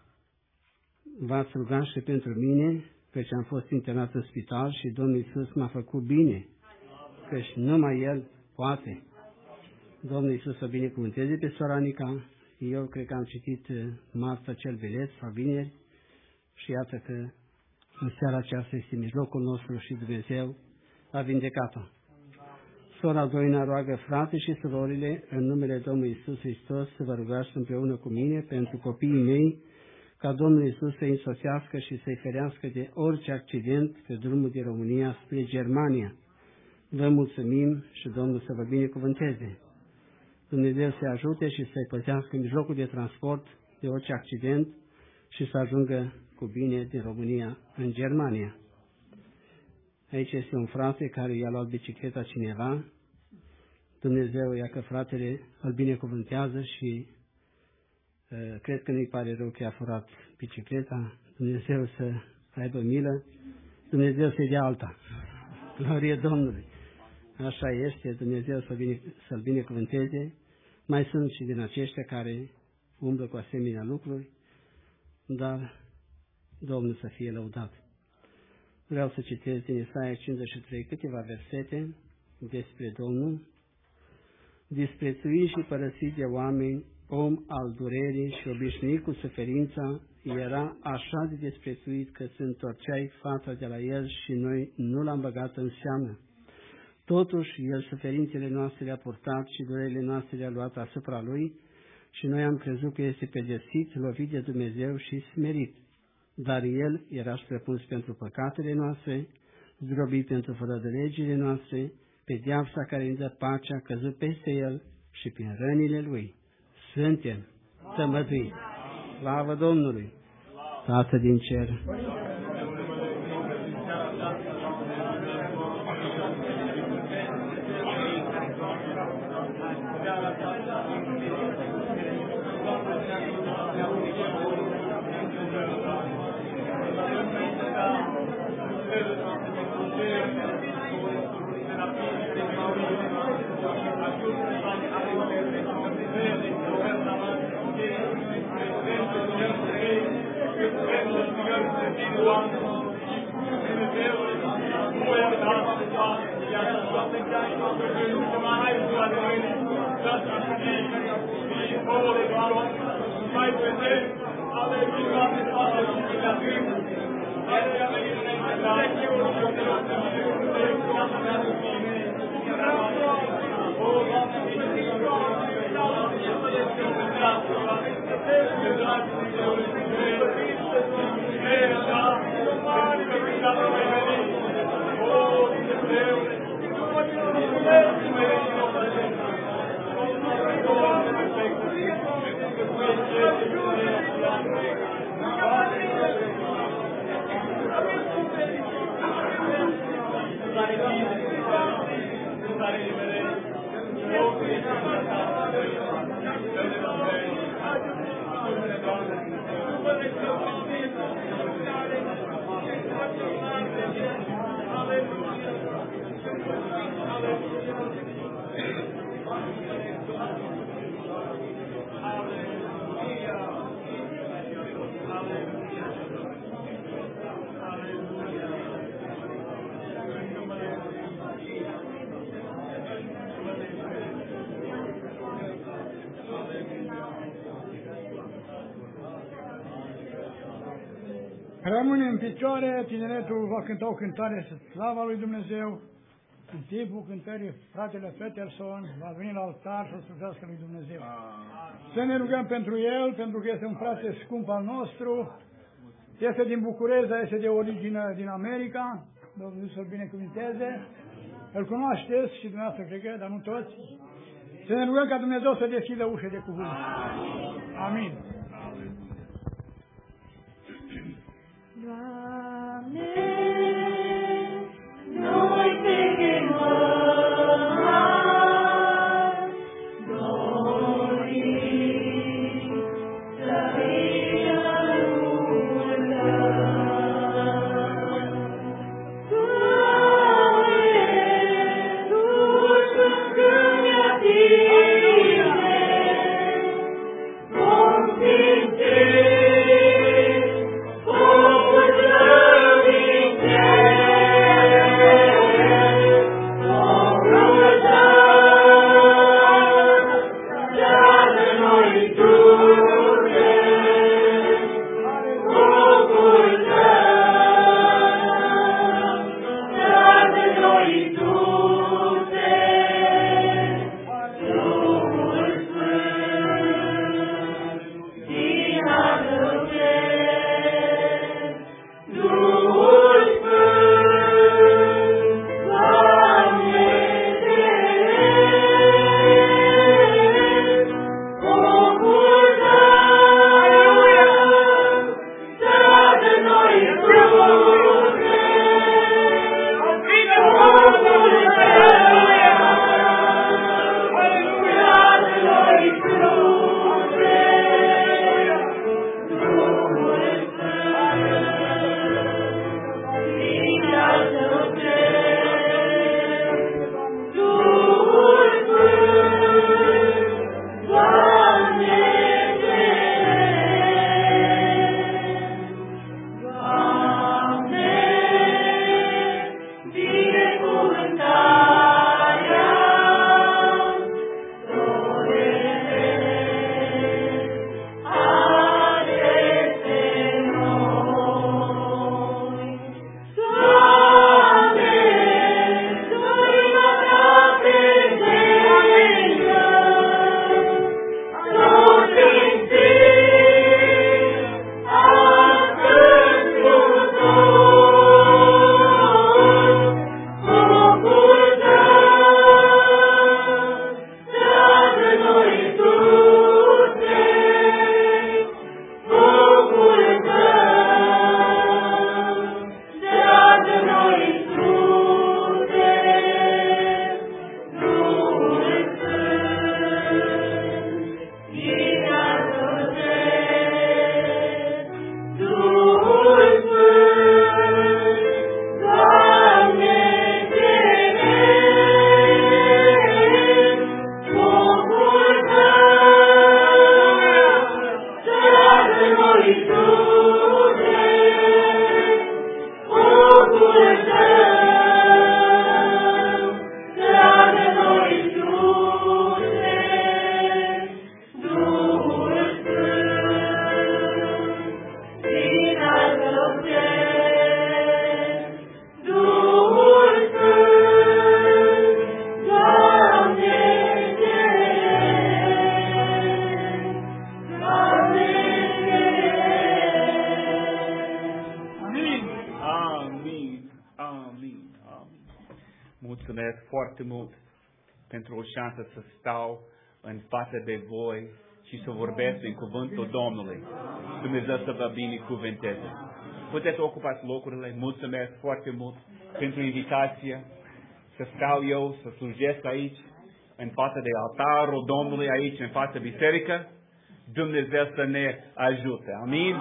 v-ați rugat și pentru mine, căci am fost internat în spital și Domnul Iisus m-a făcut bine, căci numai El poate. Domnul Iisus să binecuvânteze pe sora Anica. Eu cred că am citit marța cel bilet sau vineri și iată că în seara aceasta este mijlocul nostru și Dumnezeu a vindecat-o. Sora Doina roagă frate și surorile în numele Domnului Iisus Hristos să vă rugați împreună cu mine pentru copiii mei, ca Domnul Iisus să-i însoțească și să-i ferească de orice accident pe drumul din România spre Germania. Vă mulțumim și Domnul să vă binecuvânteze. Dumnezeu să-i ajute și să-i păzească în mijlocul de transport de orice accident și să ajungă cu bine din România în Germania. Aici este un frate care i-a luat bicicleta cineva. Dumnezeu, ia că fratele îl binecuvântează și uh, cred că nu-i pare rău că i-a furat bicicleta. Dumnezeu să aibă milă. Dumnezeu să-i dea alta. Glorie Domnului. Așa este, Dumnezeu să bine, să-l binecuvânteze. Mai sunt și din aceștia care umblă cu asemenea lucruri, dar Domnul să fie lăudat. Vreau să citesc din Isaia cincizeci și trei câteva versete despre Domnul. Disprețuit și părăsit de oameni, om al durerii și obișnuit cu suferința, era așa de disprețuit că se întorceai fața de la el și noi nu l-am băgat în seamă. Totuși, el suferințele noastre le-a purtat și durerile noastre le-a luat asupra lui și noi am crezut că este pedepsit, lovit de Dumnezeu și smerit. Dar el era străpuns pentru păcatele noastre, zdrobit pentru fără de legile noastre, pedeapsa care îi dă pacea a căzut peste el și prin rănile lui suntem tămăduiți. Slavă Domnului! Tată din cer! Rămâne în picioare, tineretul va cânta o cântare slava lui Dumnezeu. În timpul cântării, fratele Peterson va veni la altar să slujească lui Dumnezeu. Să ne rugăm pentru el, pentru că este un frate scump al nostru. Este din București, dar este de origine din America. Domnul să-l binecuvinteze. Îl cunoașteți și dumneavoastră, cred că, dar nu toți. Să ne rugăm ca Dumnezeu să deschidă ușe de cuvânt. Amin. Doamne, noi te chemăm, dorim să fii în Tu ești, Tu sunt gândea Tine, vom simți mulțumesc foarte mult pentru o șansă să stau în față de voi și să vorbesc în cuvântul Domnului. Dumnezeu să vă binecuvânteze. Puteți ocupați locurile. Mulțumesc foarte mult pentru invitație să stau eu, să slujesc aici, în față de altarul Domnului, aici, în față biserică. Dumnezeu să ne ajute. Amin?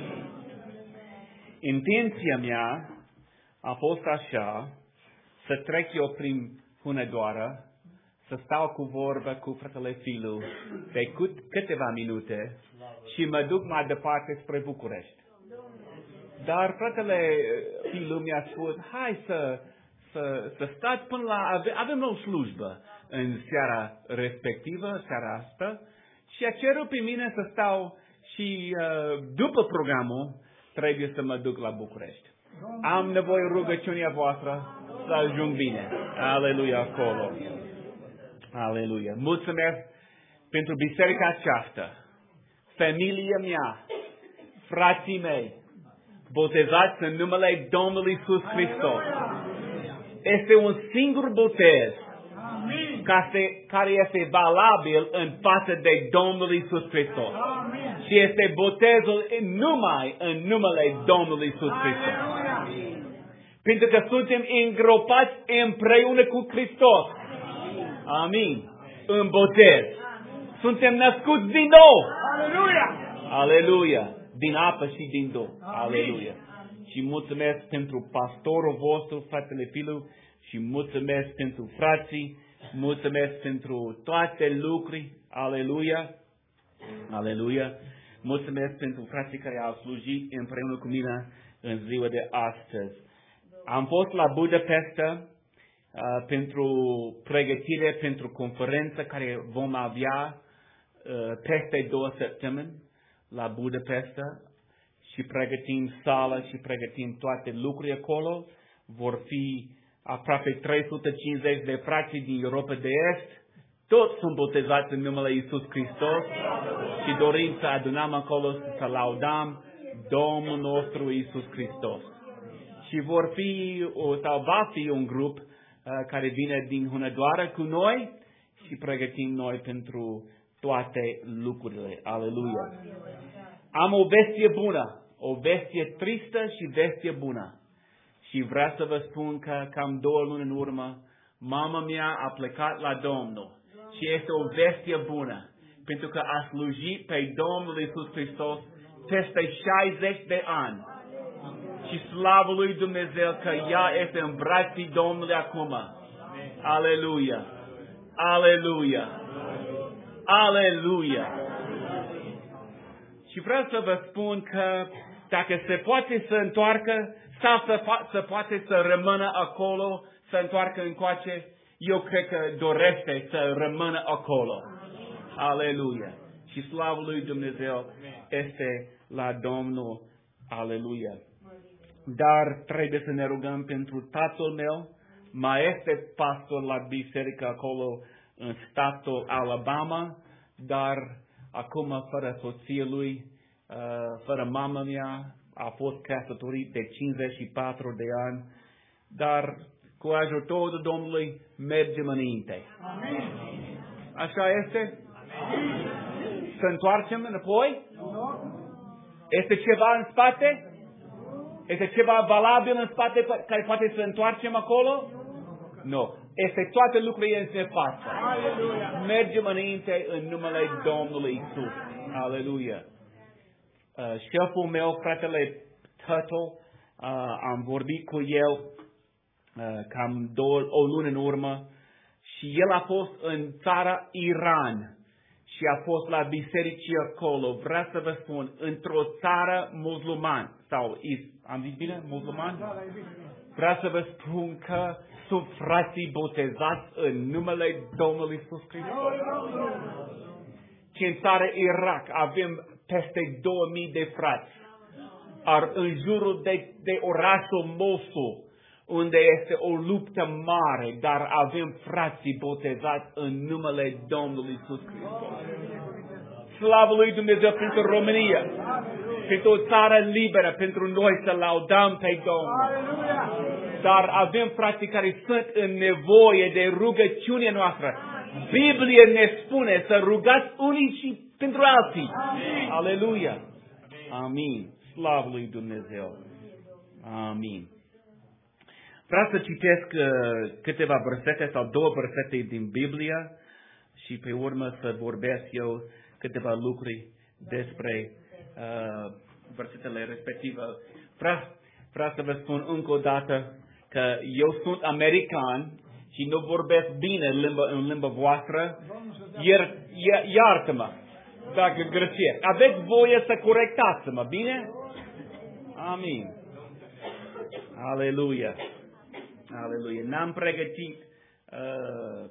Intenția mea a fost așa, să trec eu prin Hunedoara, să stau cu vorbă cu fratele Filu de câteva minute și mă duc mai departe spre București. Dar fratele Filu mi-a spus, hai să, să, să stați până la... Avem o slujbă în seara respectivă, seara asta, și a cerut pe mine să stau și uh, după programul trebuie să mă duc la București. Am nevoie rugăciunea voastră să ajung bine. Aleluia acolo. Aleluia. Mulțumesc pentru biserica aceasta, familia mea, frații mei, botezați în numele Domnului Iisus Hristos. Este un singur botez care este valabil în față de Domnul Iisus Hristos. Și este botezul numai în numele Domnului Iisus Hristos. Pentru că suntem îngropați împreună cu Hristos. Amin. În botez. Suntem născuți din nou. Aleluia! Aleluia! Din apă și din Duh. Aleluia! Și mulțumesc pentru pastorul vostru, fratele Filu, și mulțumesc pentru frații, mulțumesc pentru toate lucruri. Aleluia! Aleluia! Mulțumesc pentru frații care au slujit împreună cu mine în ziua de astăzi. Am fost la Budapesta uh, pentru pregătire pentru conferința care vom avea uh, peste două săptămâni la Budapesta și pregătim sala și pregătim toate lucrurile acolo. Vor fi aproape trei sute cincizeci de frații din Europa de Est. Toți sunt botezați în numele Iisus Hristos și dorim să adunăm acolo să laudăm Domnul nostru Iisus Hristos. Și vor fi, sau va fi un grup uh, care vine din Hunedoara cu noi și pregătim noi pentru toate lucrurile. Aleluia! Am o vestie bună, o vestie tristă și vestie bună. Și vreau să vă spun că cam două luni în urmă, mama mea a plecat la Domnul. Și este o vestie bună, pentru că a slujit pe Domnul Iisus Hristos peste șaizeci de ani. Și slavă lui Dumnezeu că ea este în brații Domnului acum. Aleluia! Aleluia! Aleluia! Și vreau să vă spun că dacă se poate să întoarcă sau să, să poate să rămână acolo, să întoarcă încoace, eu cred că dorește să rămână acolo. Aleluia! Și slavă lui Dumnezeu este la Domnul. Aleluia! Dar trebuie să ne rugăm pentru tatăl meu. Mai este pastor la biserică acolo în statul Alabama, dar acum fără soția lui, fără mama mea, a fost căsătorit de cincizeci și patru de ani, dar cu ajutorul Domnului mergem înainte. Amin. Așa este? Amin. Să întoarcem înapoi? Este ceva în spate? Este ceva valabil în spate care poate să întoarcem acolo? Nu. Este toate lucrurile în față. Mergem înainte în numele Domnului Iisus. Aleluia. Uh, șeful meu, fratele Tuttle, uh, am vorbit cu el uh, cam două, o lună în urmă și el a fost în țara Iran și a fost la biserici acolo. Vreau să vă spun, într-o țară musulman sau am zis bine? Musulman? Vreau să vă spun că sunt frații botezați în numele Domnului Iisus Hristos. Și în țara Irak avem peste două mii de frați. Ar în jurul de, de orașul Mosul, unde este o luptă mare, dar avem frații botezați în numele Domnului Iisus Hristos. Slavă lui Dumnezeu pentru România, pentru o țară liberă, pentru noi să laudăm pe Domnul. Dar avem frații care sunt în nevoie de rugăciunea noastră. Biblia ne spune să rugați unii și pentru alții. Amin. Aleluia. Amin. Slavă lui Dumnezeu. Amin. Vreau să citesc uh, câteva versete sau două versete din Biblia și pe urmă să vorbesc eu câteva lucruri despre uh, versetele respective. Vreau, vreau să vă spun încă o dată că eu sunt american și nu vorbesc bine în limba, în limba voastră. Iar, iartă-mă dacă greșesc. Aveți voie să corectați-mă, bine? Amin. Aleluia. Aleluia. N-am pregătit uh,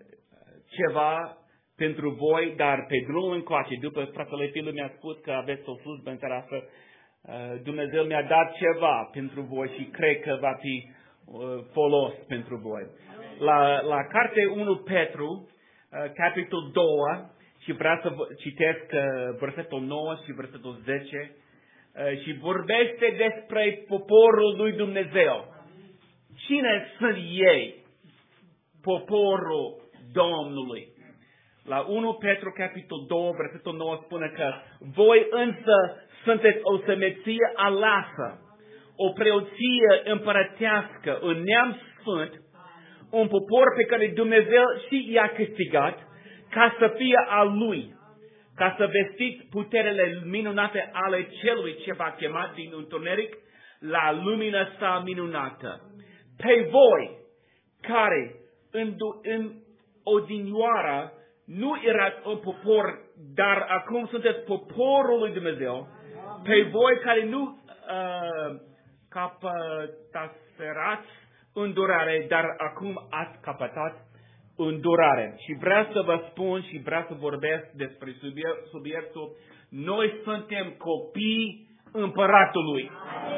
ceva pentru voi, dar pe drumul încoace, după fratele Filu mi-a spus că aveți o slujbă în seara asta, Uh, Dumnezeu mi-a dat ceva pentru voi și cred că va fi uh, folos pentru voi. La, la carte unu Petru, uh, capitolul doi, și vreau să vă citesc uh, versetul nouă și versetul zece, uh, și vorbește despre poporul lui Dumnezeu. Cine sunt ei? Poporul Domnului. La unu Petru, capitolul doi, versetul nouă spune că voi însă sunteți o semeție aleasă, o preoție împărătească, un neam sfânt, un popor pe care Dumnezeu și i-a câștigat ca să fie al Lui, ca să vestiți puterele minunate ale Celui ce v-a chemat din întuneric la lumina sa minunată. Pe voi, care în, în odinioară nu erați un popor, dar acum sunteți poporul lui Dumnezeu, pe voi care nu uh, capătaserați îndurare, dar acum ați capătat îndurare. Și vreau să vă spun și vreau să vorbesc despre subiectul, noi suntem copii împăratului.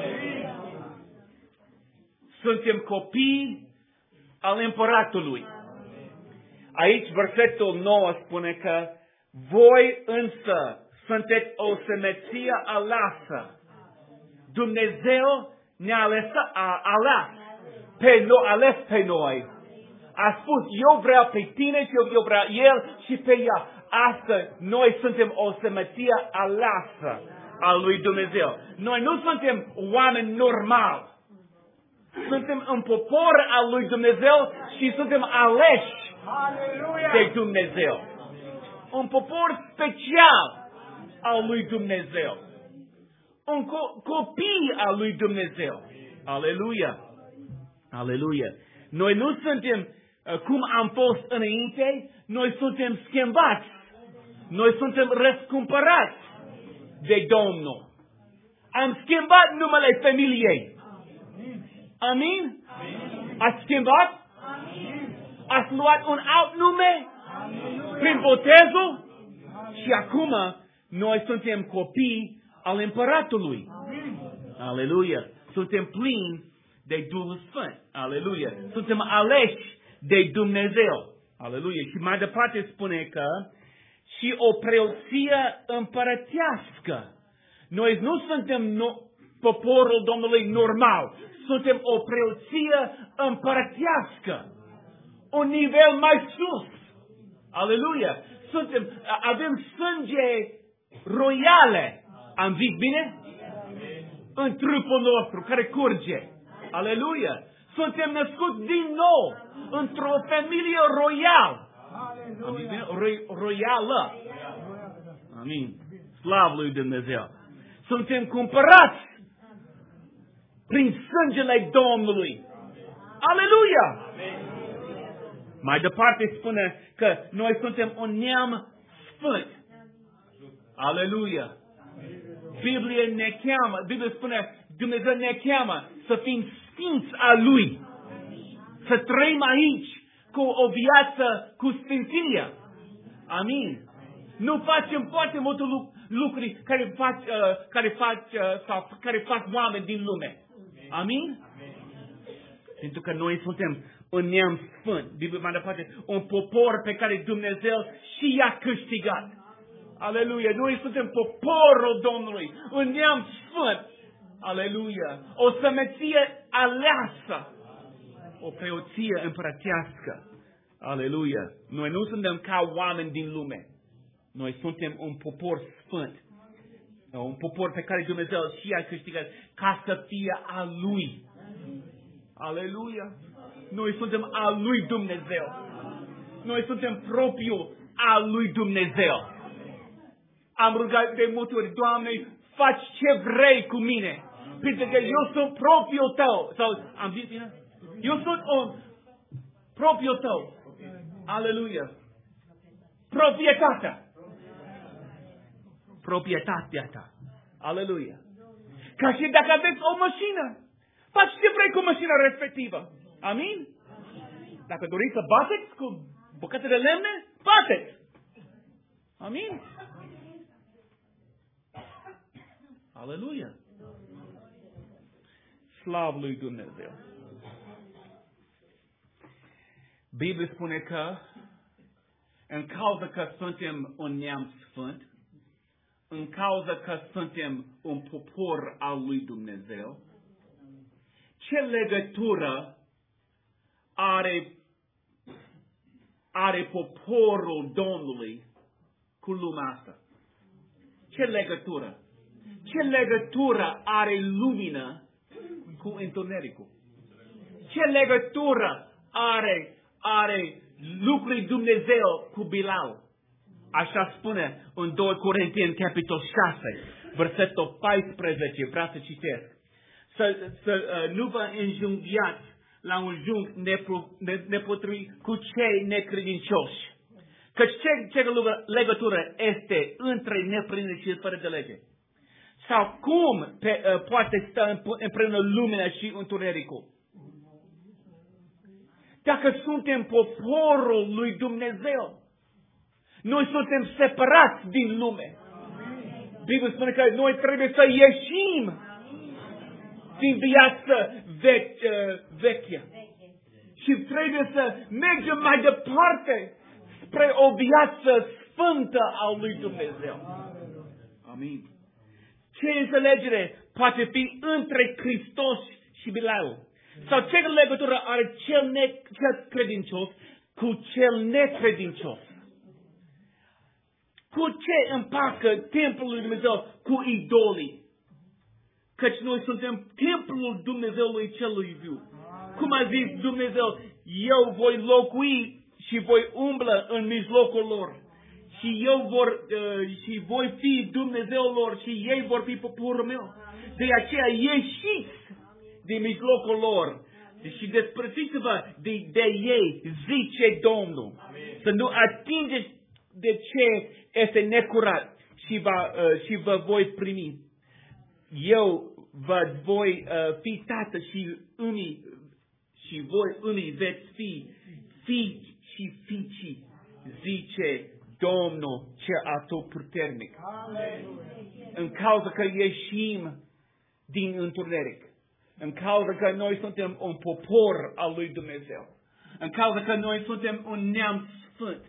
Suntem copii al împăratului. Aici versetul nouă spune că voi însă sunteți o semeție aleasă. Dumnezeu ne-a ales, a ales pe noi, ales pe noi. A spus, eu vreau pe tine și eu, eu vreau el și pe ea. Astăzi noi suntem o semeție aleasă al lui Dumnezeu. Noi nu suntem oameni normali. Suntem un popor al lui Dumnezeu și suntem aleși de Dumnezeu. Un popor special al lui Dumnezeu. Un co- copii al lui Dumnezeu. Aleluia! Aleluia! Noi nu suntem uh, cum am fost înainte, noi suntem schimbați. Noi suntem răscumpărați de Domnul. Am schimbat numele familiei. Amin? Ați schimbat? Ați luat un alt nume? Prin botezul? Și acum noi suntem copii al împăratului. Aleluia! Suntem plini de Duhul Sfânt. Aleluia! Suntem aleși de Dumnezeu. Aleluia! Și mai departe spune că și o preoție împărătească. Noi nu suntem no, poporul Domnului normal. Suntem o preoție împărătească. Un nivel mai sus. Aleluia! Suntem, avem sânge royale. Am zis bine? În trupul nostru care curge. Aleluia! Suntem născuți din nou într-o familie royală. Am zis bine? Ro- royală. Amin. Slavă lui Dumnezeu. Suntem cumpărați prin sângele Domnului. Aleluia! Mai departe spune că noi suntem un neam sfânt. Aleluia! Biblia ne cheamă, Biblia spune, Dumnezeu ne cheamă să fim sfinți a Lui. Să trăim aici cu o viață cu sfințenie. Amin. Nu facem foarte multe lucruri care fac, uh, care fac, uh, sau care fac oameni din lume. Amin? Pentru că noi suntem un neam sfânt. Biblia mai departe, un popor pe care Dumnezeu și i-a câștigat. Aleluia! Noi suntem poporul Domnului, un neam sfânt. Aleluia! O semeție aleasă, o preoție împărătească. Aleluia! Noi nu suntem ca oameni din lume. Noi suntem un popor sfânt. Un popor pe care Dumnezeu și i-a câștigat ca să fie al Lui. Aleluia! Noi suntem al lui Dumnezeu. Noi suntem propriul al lui Dumnezeu. Am rugat de multe ori, Doamne, faci ce vrei cu mine. Pentru că eu sunt propriul Tău. Sau, am zis bine? Eu sunt un propriul Tău. Aleluia! Proprietatea. Proprietatea Ta. Aleluia! Ca și dacă aveți o mașină. Faci ce vrei cu mașina respectivă. Amin? Dacă doriți să bateți cu bucate de lemne, bateți. Amin? Aleluia! Slavă lui Dumnezeu! Biblia spune că în cauza că suntem un neam sfânt, în cauza că suntem un popor al lui Dumnezeu, ce legătură are, are poporul Domnului cu lumea asta? Ce legătură? Ce legătură are lumină cu întunericul? Ce legătură are, are lucrul Dumnezeu cu Bilal? Așa spune în doi Corinteni, capitol șase, versetul paisprezece, vreau să citesc. Să, să uh, nu vă înjunghiați la un jung nepru, ne, nepotrivit cu cei necredincioși. Căci ce, ce legătură este între neprindere și fără de lege? Sau cum pe, uh, poate sta împreună lumina și întunericul? Dacă suntem poporul lui Dumnezeu, noi suntem separați din lume. Biblia spune că noi trebuie să ieșim din viața veche, veche. Și trebuie să mergem mai departe spre o viață sfântă a lui Dumnezeu. Amin. Ce înțelegere poate fi între Hristos și Bilal? Sau ce legătură are cel, ne, cel credincios cu cel necredincios? Cu ce împacă templul lui Dumnezeu cu idolii? Căci noi suntem templul Dumnezeului celui viu. Cum a zis Dumnezeu, eu voi locui și voi umblă în mijlocul lor. Și eu vor, uh, și voi fi Dumnezeul lor și ei vor fi poporul meu. De aceea ieșiți din mijlocul lor și despărțiți-vă de, de ei, zice Domnul. Amin. Să nu atingeți de ce este necurat și, va, uh, și vă voi primi. Eu vă voi uh, fi tată și îmi și voi îmi veți fi fiici și fiicii, zice Domnul ce atotputernic. În cauza că ieșim din întuneric, în cauza că noi suntem un popor al lui Dumnezeu, în cauza că noi suntem un neam sfânt,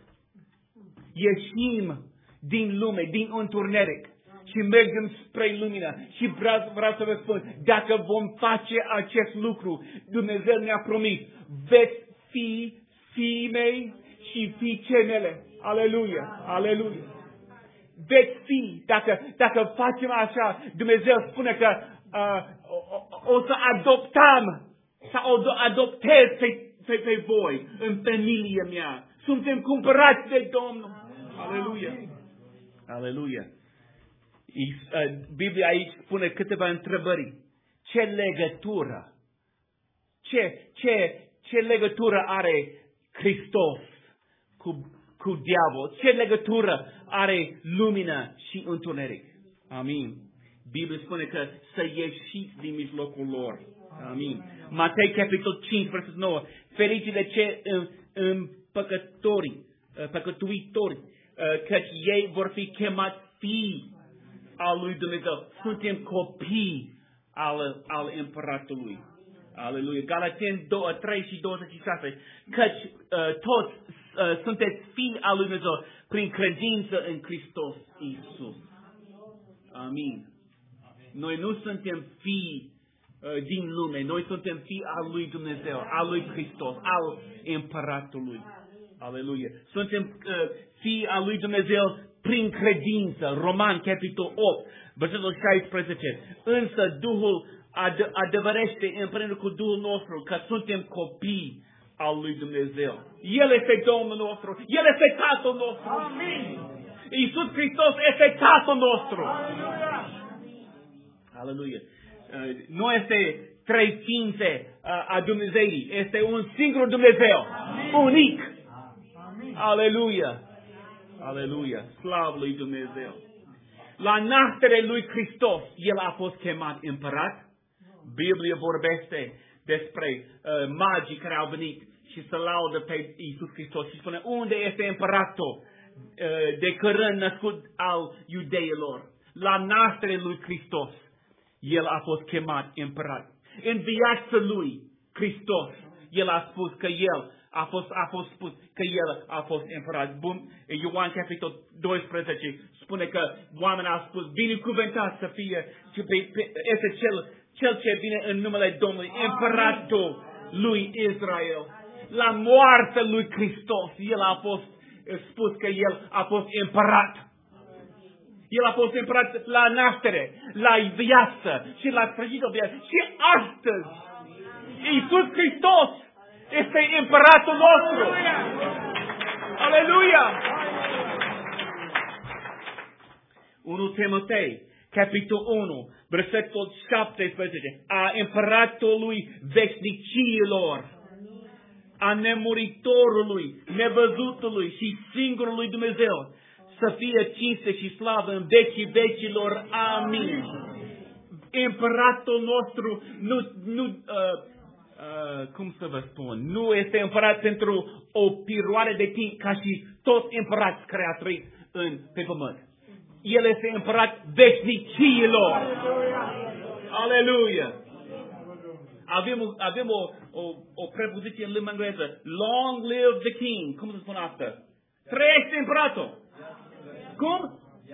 ieșim din lume, din întuneric și mergem spre lumină. Și vreau, vreau să vă spun, dacă vom face acest lucru, Dumnezeu ne-a promis, veți fi fiii mei și fiicei mele. Aleluia, aleluia. Veți fi, dacă, dacă facem așa, Dumnezeu spune că uh, o, o să adoptăm sau o adoptez pe, pe, pe voi în familia mea. Suntem cumpărați de Domnul. Aleluia. Aleluia. Biblia aici spune câteva întrebări. Ce legătură? Ce, ce, ce legătură are Hristos cu, cu diavol? Ce legătură are lumina și întuneric? Amin. Biblia spune că să ieșiți din mijlocul lor. Amin. Matei capitol cinci, versetul nouă. Ferice de ce împăcători, păcătuitori, căci ei vor fi chemați fii al lui Dumnezeu. Suntem copii al, al împăratului. Aleluia. Galateni trei și douăzeci și șase. Căci uh, toți uh, sunteți fii al lui Dumnezeu prin credință în Hristos Iisus. Amin. Noi nu suntem fii uh, din lume. Noi suntem fii al lui Dumnezeu, al lui Hristos, al împăratului. Aleluia. Suntem uh, fii al lui Dumnezeu prin credință. Roman, capitol opt, versetul șaisprezece. Însă Duhul ad- adevărește împreună cu Duhul nostru că suntem copii al lui Dumnezeu. El este Domnul nostru. El este Tatăl nostru. Amin. Iisus Hristos este Tatăl nostru. Aleluia. Uh, nu este trei ființe uh, a Dumnezeii. Este un singur Dumnezeu. Amin. Unic. Aleluia. Aleluia. Slavă lui Dumnezeu. La nașterea lui Hristos, El a fost chemat împărat. Biblia vorbește despre uh, magii care au venit și să laudă pe Iisus Hristos și spune, unde este împăratul uh, de cărări născut al iudeilor? La nașterea lui Hristos, El a fost chemat împărat. în viața lui, Hristos, el a spus că el a fost, a fost spus că el a fost împărat. Bun, Ioan capitol doisprezece spune că oamenii au spus, binecuvântat să fie, și pe, pe, este cel, cel ce vine în numele Domnului, împăratul lui Israel. La moartea lui Hristos, el a fost spus că el a fost împărat. El a fost împărat la naștere, la viață și la sfârșitul viață. Și astăzi, Iisus Hristos este împăratul nostru. Aleluia! unu Timotei, capitolul unu, versetul șaptesprezece, a împăratului veșnicilor, a nemuritorului, nevăzutului și singurului Dumnezeu, să fie cinste și slavă în vecii vecilor. Amin. Împăratul nostru nu, nu uh, uh, cum să vă spun, nu este împărat pentru o perioadă de timp ca și toți împărați care a trăit în, pe pământ. El este împărat veșnicilor. Aleluia! Avem, avem o, o, o prepoziție în limba engleză. Long live the king. Cum se spune asta? Trăiește împăratul. Cum?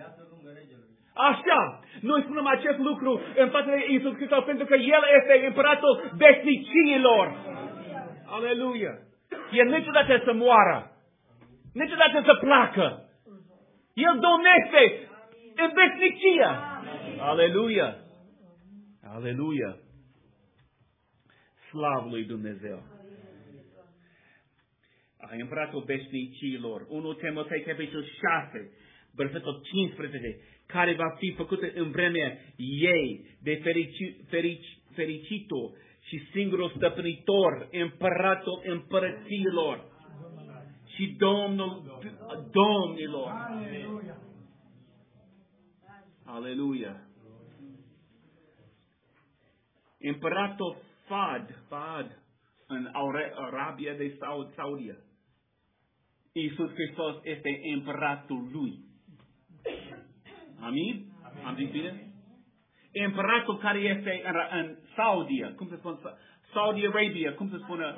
Așa. Noi spunem acest lucru în fața lui Iisus Hristos pentru că El este împăratul veșnicilor. Aleluia. El niciodată să moară. Niciodată să placă. El domnește în veșnicie. Aleluia. Aleluia. Slavă lui Dumnezeu. A împăratul veșnicilor. unu Timotei, capitolul șase, versetul cincisprezece, care va fi făcută în vremea ei de ferici, ferici, fericitul și singurul stăpânitor, împăratul împărăților și Domnul domnilor. Aleluia. Împăratul Fad, Fad, în Arabia de Saudia. Iisus Hristos este împăratul lui. Amin? Am zis bine? Împăratul care este în, în Saudia, cum se spune? Saudi Arabia, cum se spune?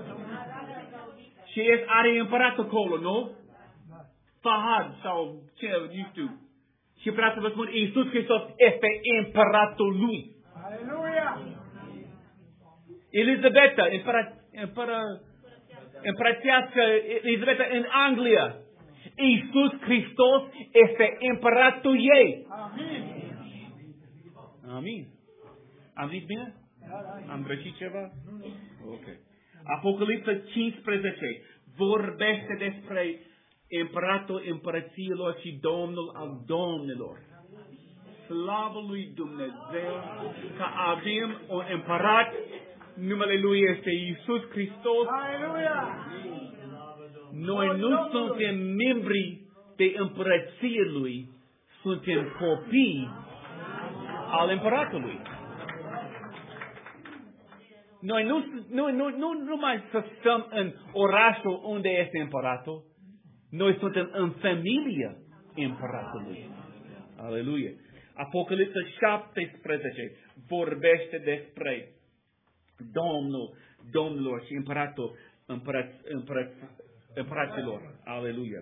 Și este, are împăratul acolo, nu? Fahad sau ce, nu știu. Și vreau să vă spun, Iisus Hristos este împăratul lui. Aleluia! Elizabeta, împărat, împărat, împărătească Elizabeta în Anglia. Iisus Hristos este împăratul ei. Amin! Amin. Am zis bine? Am greșit ceva? Ok. Apocalipsa cincisprezece vorbește despre împăratul împărățiilor și Domnul al domnilor. Slavă lui Dumnezeu că avem un împărat, numele lui este Iisus Hristos. Aleluia! Noi nu suntem membri de împărăție lui, suntem copii al împăratului. Noi nu, nu, nu, nu numai să stăm în orașul unde este împăratul, noi suntem în familia împăratului. Aleluia! Apocalipsa șaptesprezece vorbește despre Domnul, Domnilor și împăratul împărat, împărat, împăraților. Aleluia!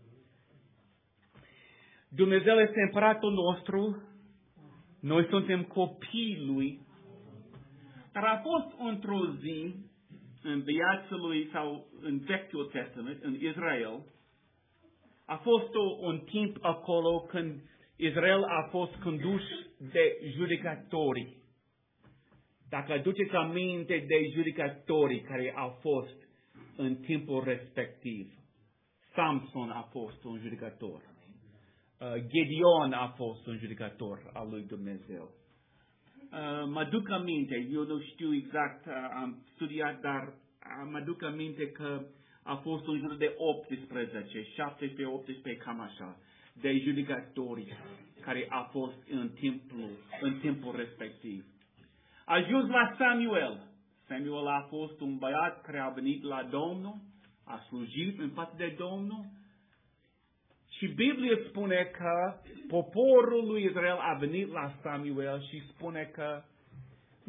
Dumnezeu este împăratul nostru, noi suntem copiii lui, dar a fost într-o zi în viața lui sau în Vechiul Testament, în Israel, a fost o, un timp acolo când Israel a fost condus de judecători. Dacă aduceți aminte de judecătorii care au fost în timpul respectiv, Samson a fost un judecător. Gedeon a fost un judecător al lui Dumnezeu. Mă duc aminte, eu nu știu exact, am studiat, dar mă duc aminte că a fost un jur de optsprezece, șaptesprezece, optsprezece, cam așa, de judecători care a fost în timpul, în timpul respectiv. A ajuns la Samuel. Samuel a fost un băiat care a venit la Domnul, a slujit în față de Domnul. Și Biblia spune că poporul lui Israel a venit la Samuel și spune că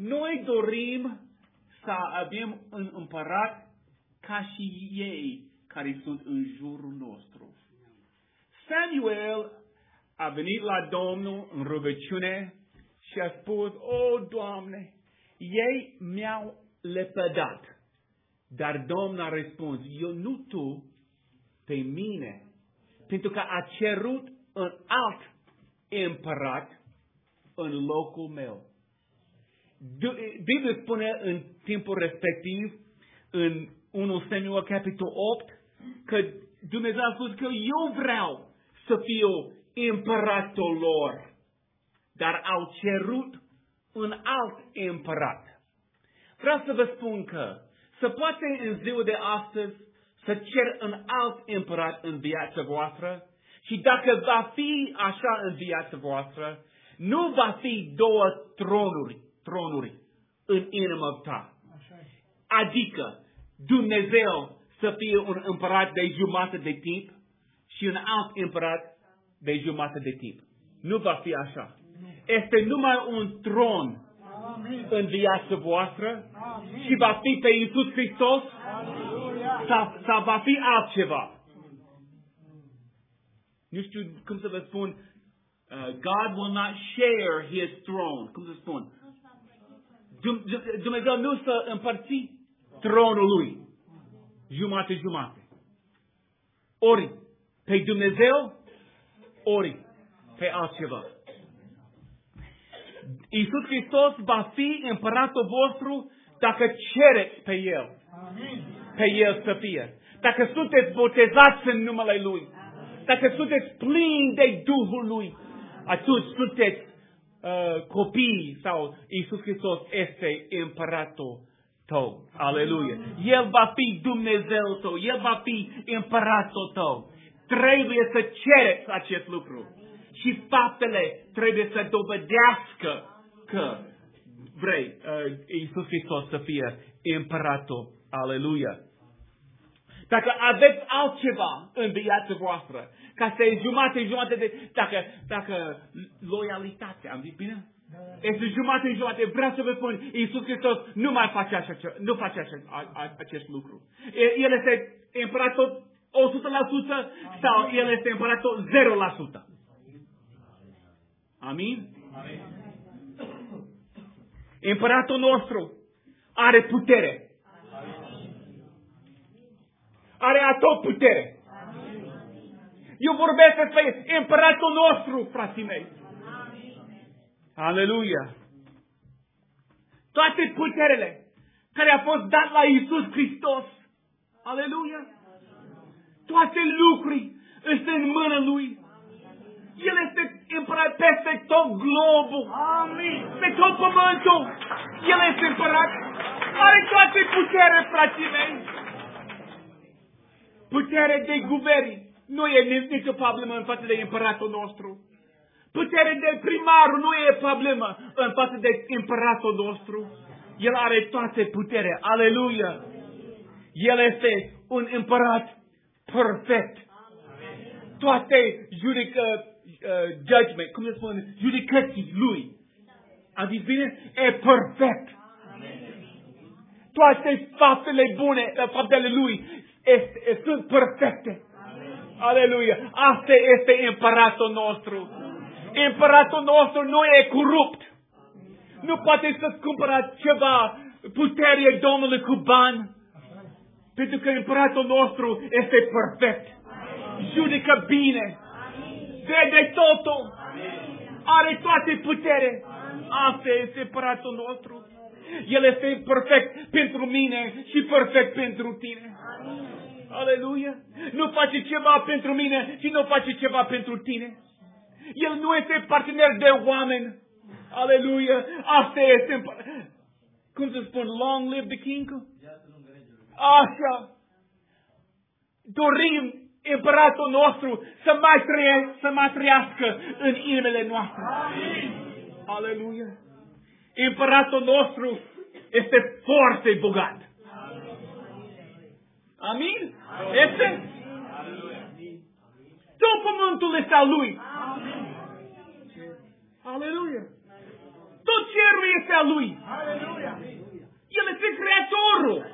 Noi dorim să avem un împărat ca și ei care sunt în jurul nostru. Samuel a venit la Domnul în rugăciune și a spus, o, Doamne, ei mi-au lepădat. Dar Domnul a răspuns, eu nu tu, pe mine, pentru că a cerut un alt împărat în locul meu. Biblia spune în timpul respectiv, în unu Samuel capitolul opt, că Dumnezeu a spus că eu vreau să fiu împăratul lor, dar au cerut un alt împărat. Vreau să vă spun că se poate în ziua de astăzi să cer un alt împărat în viața voastră și dacă va fi așa în viața voastră, nu va fi două tronuri, tronuri în inima ta. Adică Dumnezeu să fie un împărat de jumătate de timp și un alt împărat de jumătate de timp. Nu va fi așa. Este numai un tron în viața voastră și va fi pe Iisus Hristos sau, sau va fi altceva. Nu știu cum să vă spun. Uh, God will not share His throne. Cum să spun? Dumnezeu nu să împărți tronul Lui. Jumate-jumate. Ori pe Dumnezeu, ori pe altceva. Iisus Hristos va fi împăratul vostru dacă cereți pe El. Pe El să fie. Dacă sunteți botezați în numele Lui. Dacă sunteți plini de Duhul Lui. Atunci sunteți uh, copii sau Iisus Hristos este împăratul tău. Aleluia. El va fi Dumnezeu tău. El va fi împăratul tău. Trebuie să cereți acest lucru. Și faptele trebuie să dovedească că vrei uh, Iisus Hristos să fie împăratul. Aleluia. Dacă aveți altceva în viața voastră, ca să e jumate, jumate de... Dacă, dacă loialitate, am zis bine? Este jumate, jumate. Vreau să vă spun, Iisus Hristos nu mai face așa, nu face așa, a, a, acest lucru. El este împăratul o sută la sută sau El este împăratul zero la sută. Amin? Amin. Împăratul nostru are putere. Are atot putere. Eu vorbesc despre împăratul nostru, frații mei. Aleluia. Toate puterele care a fost dat la Iisus Hristos. Aleluia. Toate lucruri este în mâna Lui. El este împărat peste tot globul. Amin. Pe tot pământul. El este împărat. Are toate putere, frații mei. Putere de guvern. Nu e nicio problemă în față de împăratul nostru. Putere de primarul nu e problemă în față de împăratul nostru. El are toate putere. Aleluia. El este un împărat perfect. Toate judică, uh, judgment, cum se spune, judecății lui. A zis bine? E perfect. Toate faptele bune, faptele lui este, sunt perfecte. Aleluia. Asta este împăratul nostru. Împăratul nostru nu e corupt. Nu poate să-ți cumpăra ceva putere Domnului cu bani. Pentru că împăratul nostru este perfect. Judecă bine. Vede totul. Are toate putere. Asta este împăratul nostru. El este perfect pentru mine și perfect pentru tine. Aleluia. Nu face ceva pentru mine și nu face ceva pentru tine. El nu este partener de oameni. Aleluia. Asta este. Cum să spun? Long live the king? Așa. Dorim împăratul nostru să mai, trăie, să mai trăiască în inimile noastre. Aleluia. Împăratul nostru este foarte bogat. Amin? Este? Tot pământul este al lui. Aleluia. Tot cerul este a Lui. El este Creatorul.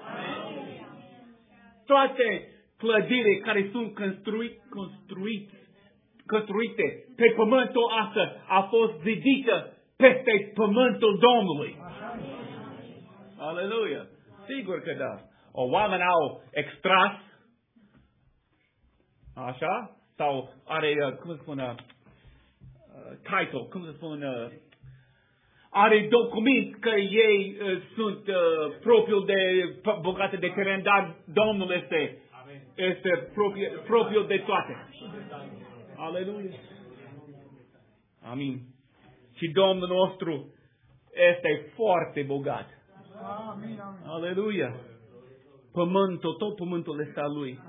Toate clădirile care sunt construit, construit, construite pe pământul ăsta a fost zidită peste pământul Domnului. Aleluia! Sigur că da. O oameni au extras, așa, sau are, uh, cum se spune, uh, title, cum se spune, uh, are document că ei uh, sunt uh, propriul de bogate de teren, dar Domnul este, este propriu, propriul de toate. Aleluia! Amin. Și Domnul nostru este foarte bogat. Aleluia! Pământul, tot pământul este al Lui.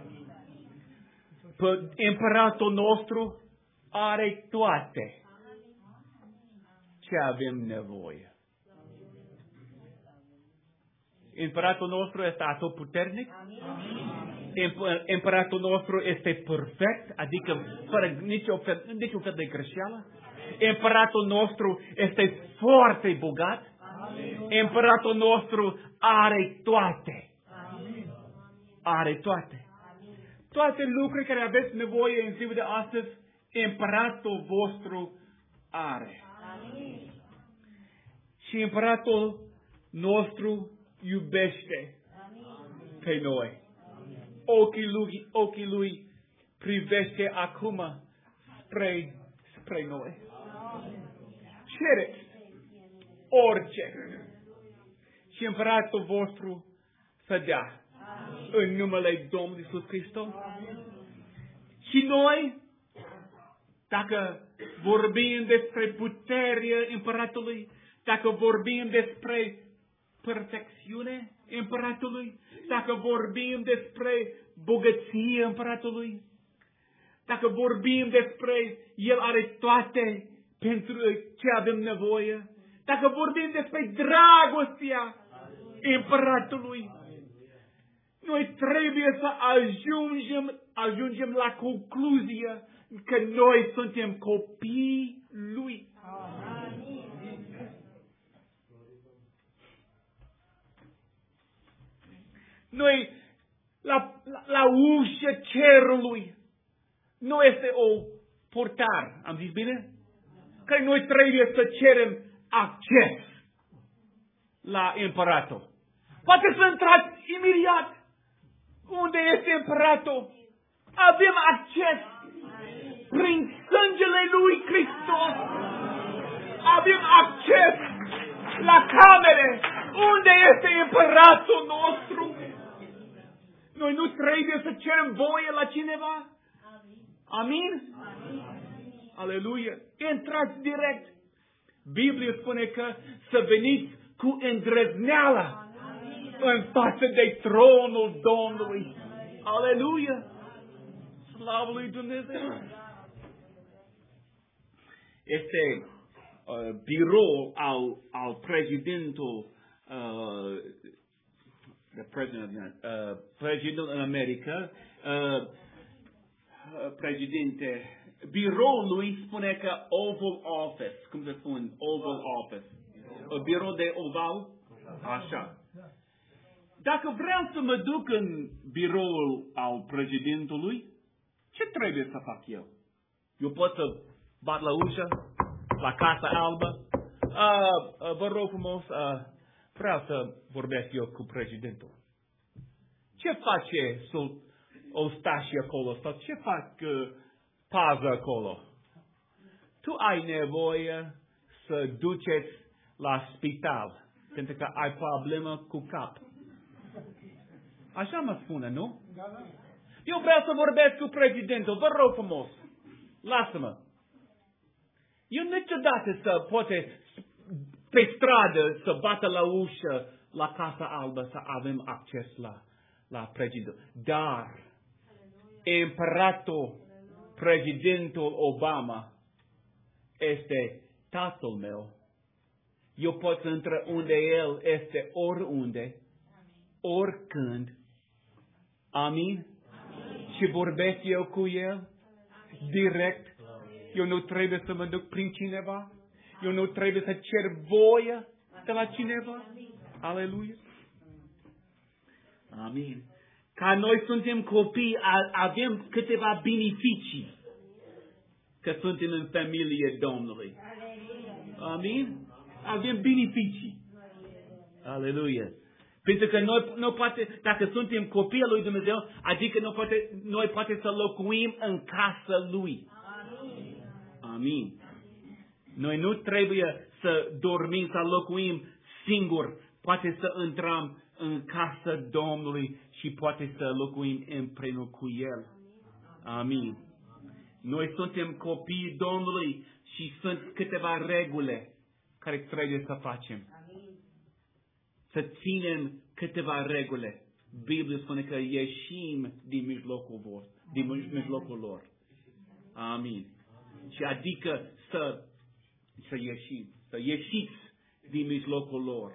P- Împăratul nostru are toate ce avem nevoie. Împăratul nostru este atotputernic. Împ- Împăratul nostru este perfect, adică fără nicio fel, niciun fel de greșeală. Împăratul nostru este foarte bogat. Împăratul nostru are toate. Are toate. Toate lucrurile care aveți nevoie în ziua de astăzi, Împăratul vostru are. Și Împăratul nostru iubește pe noi. Ochii lui, ochii lui privește acum spre, spre noi. Cereți orice. Și Împăratul vostru să dea în numele Domnului Iisus Hristos. Și noi, dacă vorbim despre puterea Împăratului, dacă vorbim despre perfecțiune Împăratului, dacă vorbim despre bogăție Împăratului, dacă vorbim despre El are toate pentru ce avem nevoie, dacă vorbim despre dragostea Împăratului, noi trebuie să ajungem, ajungem la concluzia că noi suntem copii Lui. Noi, la, la, la ușa cerului, nu este o portar, am zis bine? Că noi trebuie să cerem acces la Împăratul. Poate să intrați imediat unde este Împăratul. Avem acces prin sângele lui Hristos. Avem acces la camere unde este Împăratul nostru. Noi nu trebuie să cerem voie la cineva. Amin? Aleluia. Intrați direct. Biblia spune că să veniți cu îndrăzneală în față de tronul Domnului. Aleluia. Slavă lui Dumnezeu. Este uh, birou al, al prezidentul uh, the president, uh, prezidentul în America, uh, președinte, biroul lui spune că Oval Office, cum se spune, Oval Office, un birou de oval, așa. Dacă vreau să mă duc în biroul al președintelui, ce trebuie să fac eu? Eu pot să bat la ușă, la Casa Albă, uh, uh, vă rog frumos, uh, vreau să vorbesc eu cu președintul. Ce face ostașii acolo? Sau ce fac uh, pază acolo? Tu ai nevoie să duceți la spital, pentru că ai problemă cu cap. Așa mă spune, nu? Eu vreau să vorbesc cu președintul, vă rog frumos, lasă-mă. Eu niciodată să poate pe stradă să bată la ușă la Casa Albă să avem acces la, la președinte. Dar împăratul, președintul Obama este tatăl meu. Eu pot să intră unde el este, oriunde, oricând. Amin? Și vorbesc eu cu el direct. Eu nu trebuie să mă duc prin cineva. Eu nu trebuie să cer voie de la cineva. Aleluia. Amin. Ca noi suntem copii, avem câteva beneficii că suntem în familie Domnului. Amin. Avem beneficii. Aleluia. Pentru că noi nu poate, dacă suntem copii al lui Dumnezeu, adică noi poate, noi poate să locuim în casa Lui. Amin. Noi nu trebuie să dormim, să locuim singur. Poate să intrăm în casa Domnului și poate să locuim împreună cu El. Amin. Noi suntem copiii Domnului și sunt câteva reguli care trebuie să facem. Să ținem câteva reguli. Biblia spune că ieșim din mijlocul vor, din mijlocul lor. Amin. Și adică să, să ieșim, să ieșiți din mijlocul lor.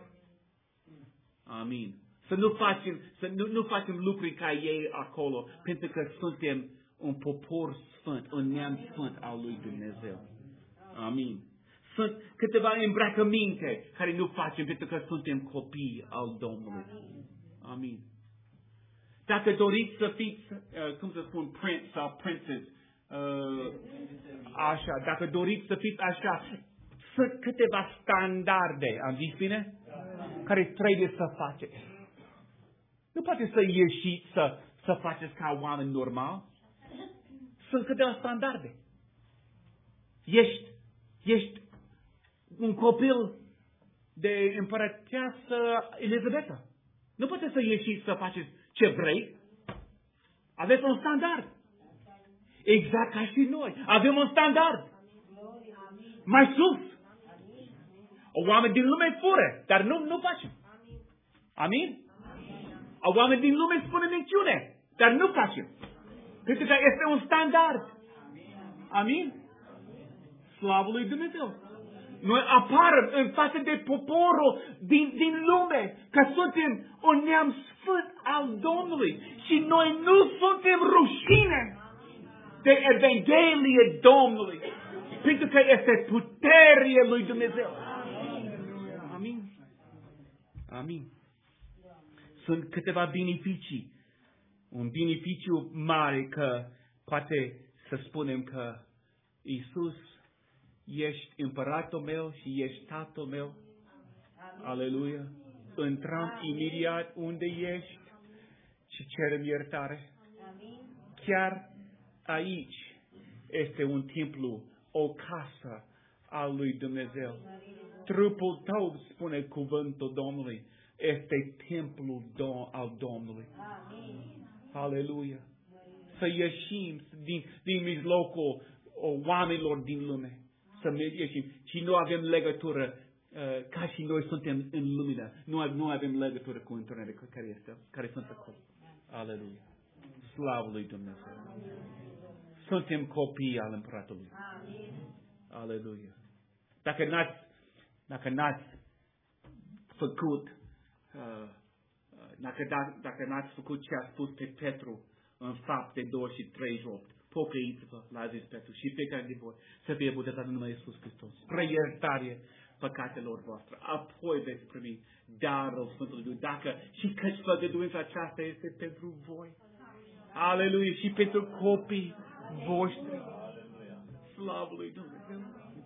Amin. Să nu facem, să nu, nu facem lucruri ca ei acolo, pentru că suntem un popor sfânt, un neam sfânt al lui Dumnezeu. Amin. Sunt câteva îmbrăcăminte care nu facem pentru că suntem copii al Domnului. Amin. Dacă doriți să fiți, uh, cum să spun, prince sau princess, uh, așa, dacă doriți să fiți așa, sunt câteva standarde, am zis bine, care trebuie să faceți. Nu poate să ieșiți să, să faceți ca oameni normal. Sunt câteva standarde. Ești, ești un copil de împărăteasă Elizabeta. Nu puteți să ieșiți să faceți ce vrei. Aveți un standard. Exact ca și noi. Avem un standard. Mai sus. Oameni din lume fură, dar nu, nu facem. Amin? Oameni din lume spune minciune, dar nu facem. Pentru că este un standard. Amin? Slavă lui Dumnezeu. Noi aparăm în față de poporul din, din lume că suntem un neam sfânt al Domnului și noi nu suntem rușine de Evanghelie Domnului, pentru că este puterea lui Dumnezeu. Amin. Amin. Sunt câteva beneficii. Un beneficiu mare că poate să spunem că Iisus, ești împăratul meu și ești tatăl meu. Aleluia. Intrăm imediat unde ești și cerem iertare. Chiar aici este un templu, o casă al lui Dumnezeu. Trupul tău, spune cuvântul Domnului, este templul al Domnului. Aleluia. Să ieșim din, din mijlocul oamenilor din lume. Să ieșim. Și nu avem legătură, uh, ca și noi suntem în lumină. Nu, nu avem legătură cu întuneric care este, care sunt acolo. Aleluia. Slavă lui Dumnezeu. Suntem copii al Împăratului. Aleluia. Dacă n-ați, dacă n-ați făcut, uh, dacă, dacă n-ați făcut ce a spus pe Petru în Fapte douăzeci și trei și opt, pocăiți-vă, l-a zis Petru, și fiecare de voi să fie botetat în numele Iisus Hristos, spre iertare păcatelor voastre. Apoi veți primi darul Sfântului Duh. Dacă și căci făgăduința aceasta este pentru voi. Aleluia! Și pentru copii voștri. Slavă lui Dumnezeu!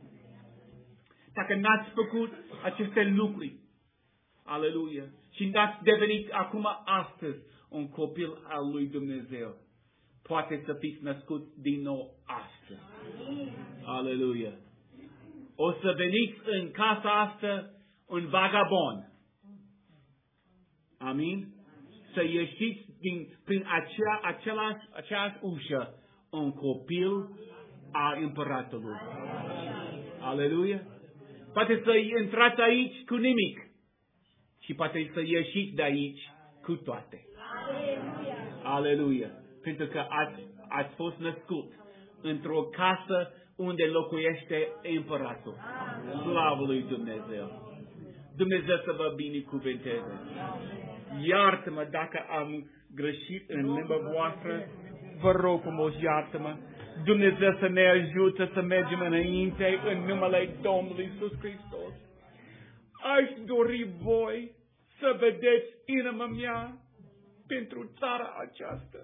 Dacă n-ați făcut aceste lucruri, aleluia, și n-ați devenit acum astăzi un copil al lui Dumnezeu, poate să fiți născut din nou astăzi. Aleluia! O să veniți în casa asta un vagabond. Amin? Să ieșiți din, prin acea, același, aceeași ușă un copil al Împăratului. Aleluia! Poate să intrați aici cu nimic și poate să ieșiți de aici cu toate. Aleluia! Pentru că ați, ați fost născut într-o casă unde locuiește Împăratul. Slavă lui Dumnezeu! Dumnezeu să vă binecuvânteze! Iartă-mă dacă am greșit în limba voastră. Vă rog frumos, iartă-mă. Dumnezeu să ne ajute să mergem înainte în numele Domnului Iisus Hristos. Aș dori voi să vedeți inima mea pentru țara aceasta.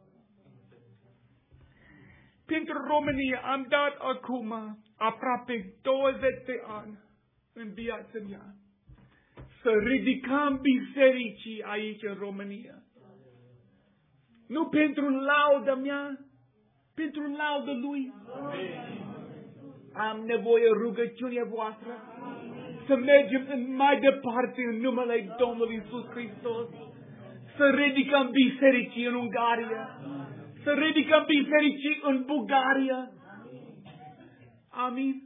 Pentru România am dat acum aproape douăzeci de ani în viața mea să ridicăm bisericii aici în România. Nu pentru lauda mea, pentru lauda Lui. Am nevoie rugăciunea voastră să mergem mai departe în numele Domnului Iisus Hristos, să ridicăm bisericii în Ungaria, să ridicăm bisericii în Bulgaria. Amin.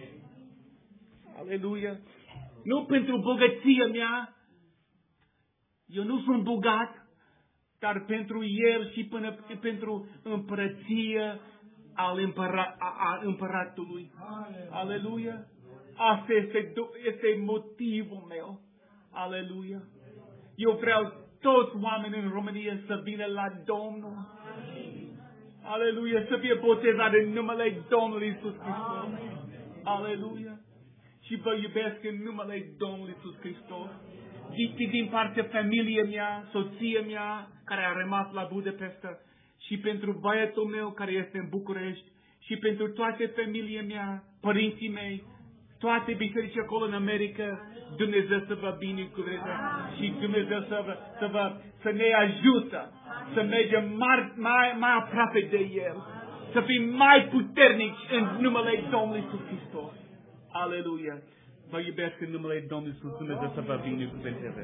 Aleluia. Nu pentru bogăția mea, eu nu sunt bogat, dar pentru El și până pentru împărăția al împăra, a, a împăratului. Aleluia. Asta este, este motivul meu. Aleluia. Eu vreau toți oamenii în România să vină la Domnul. Aleluia. Să fie botezați în numele Domnului Iisus Hristos. Aleluia. Și vă iubesc în numele Domnului Iisus Hristos. Din, din partea familiei mea, soția mea, care a rămas la Budapesta, și pentru băiatul meu care este în București, și pentru toate familia mea, părinții mei, toate biserici acolo în America, Dumnezeu să vă binecuvânteze și Dumnezeu să, vă, să, vă, să ne ajută să mergem mai, mai, mai aproape de El, să fim mai puternici în numele Domnului Iisus Hristos. Aleluia! Vă iubesc în numele Domnului Iisus, Dumnezeu să vă binecuvânteze.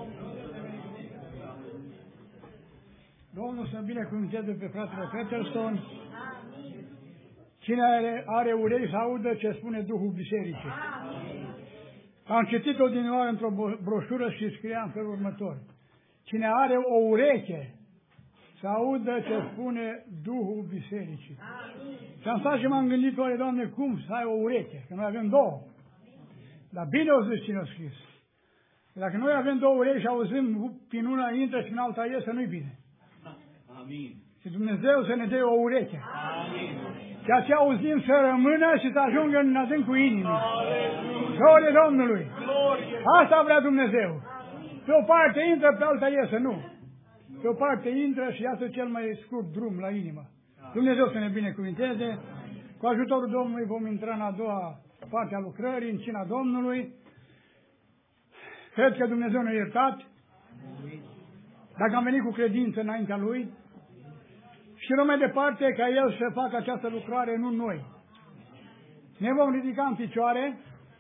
Domnul să binecuvânteze pe fratele Peterson. Cine are, are urechi să audă ce spune Duhul Bisericii. Am citit-o din oară într-o broșură și scria în felul următor. Cine are o ureche să audă ce spune Duhul Bisericii. Și am stat și m-am gândit, oare, Doamne, cum să ai o ureche? Că noi avem două. Dar bine o zis cine a scris. Dacă noi avem două urechi și auzim prin una intră și prin alta iese, nu-i bine. Amin. Și Dumnezeu să ne dea o ureche. Amin. Ceea ce auzim să rămână și să ajungă în adâncul inimii. Glorie Domnului! Asta vrea Dumnezeu. Pe o parte intră, pe alta iese, nu. Pe o parte intră și iasă cel mai scurt drum la inimă. Dumnezeu să ne binecuvinteze. Cu ajutorul Domnului vom intra în a doua parte a lucrării, în cina Domnului. Cred că Dumnezeu ne-a iertat. Dacă am venit cu credință înaintea Lui, și nu mai departe ca El să facă această lucrare, nu noi. Ne vom ridica în picioare.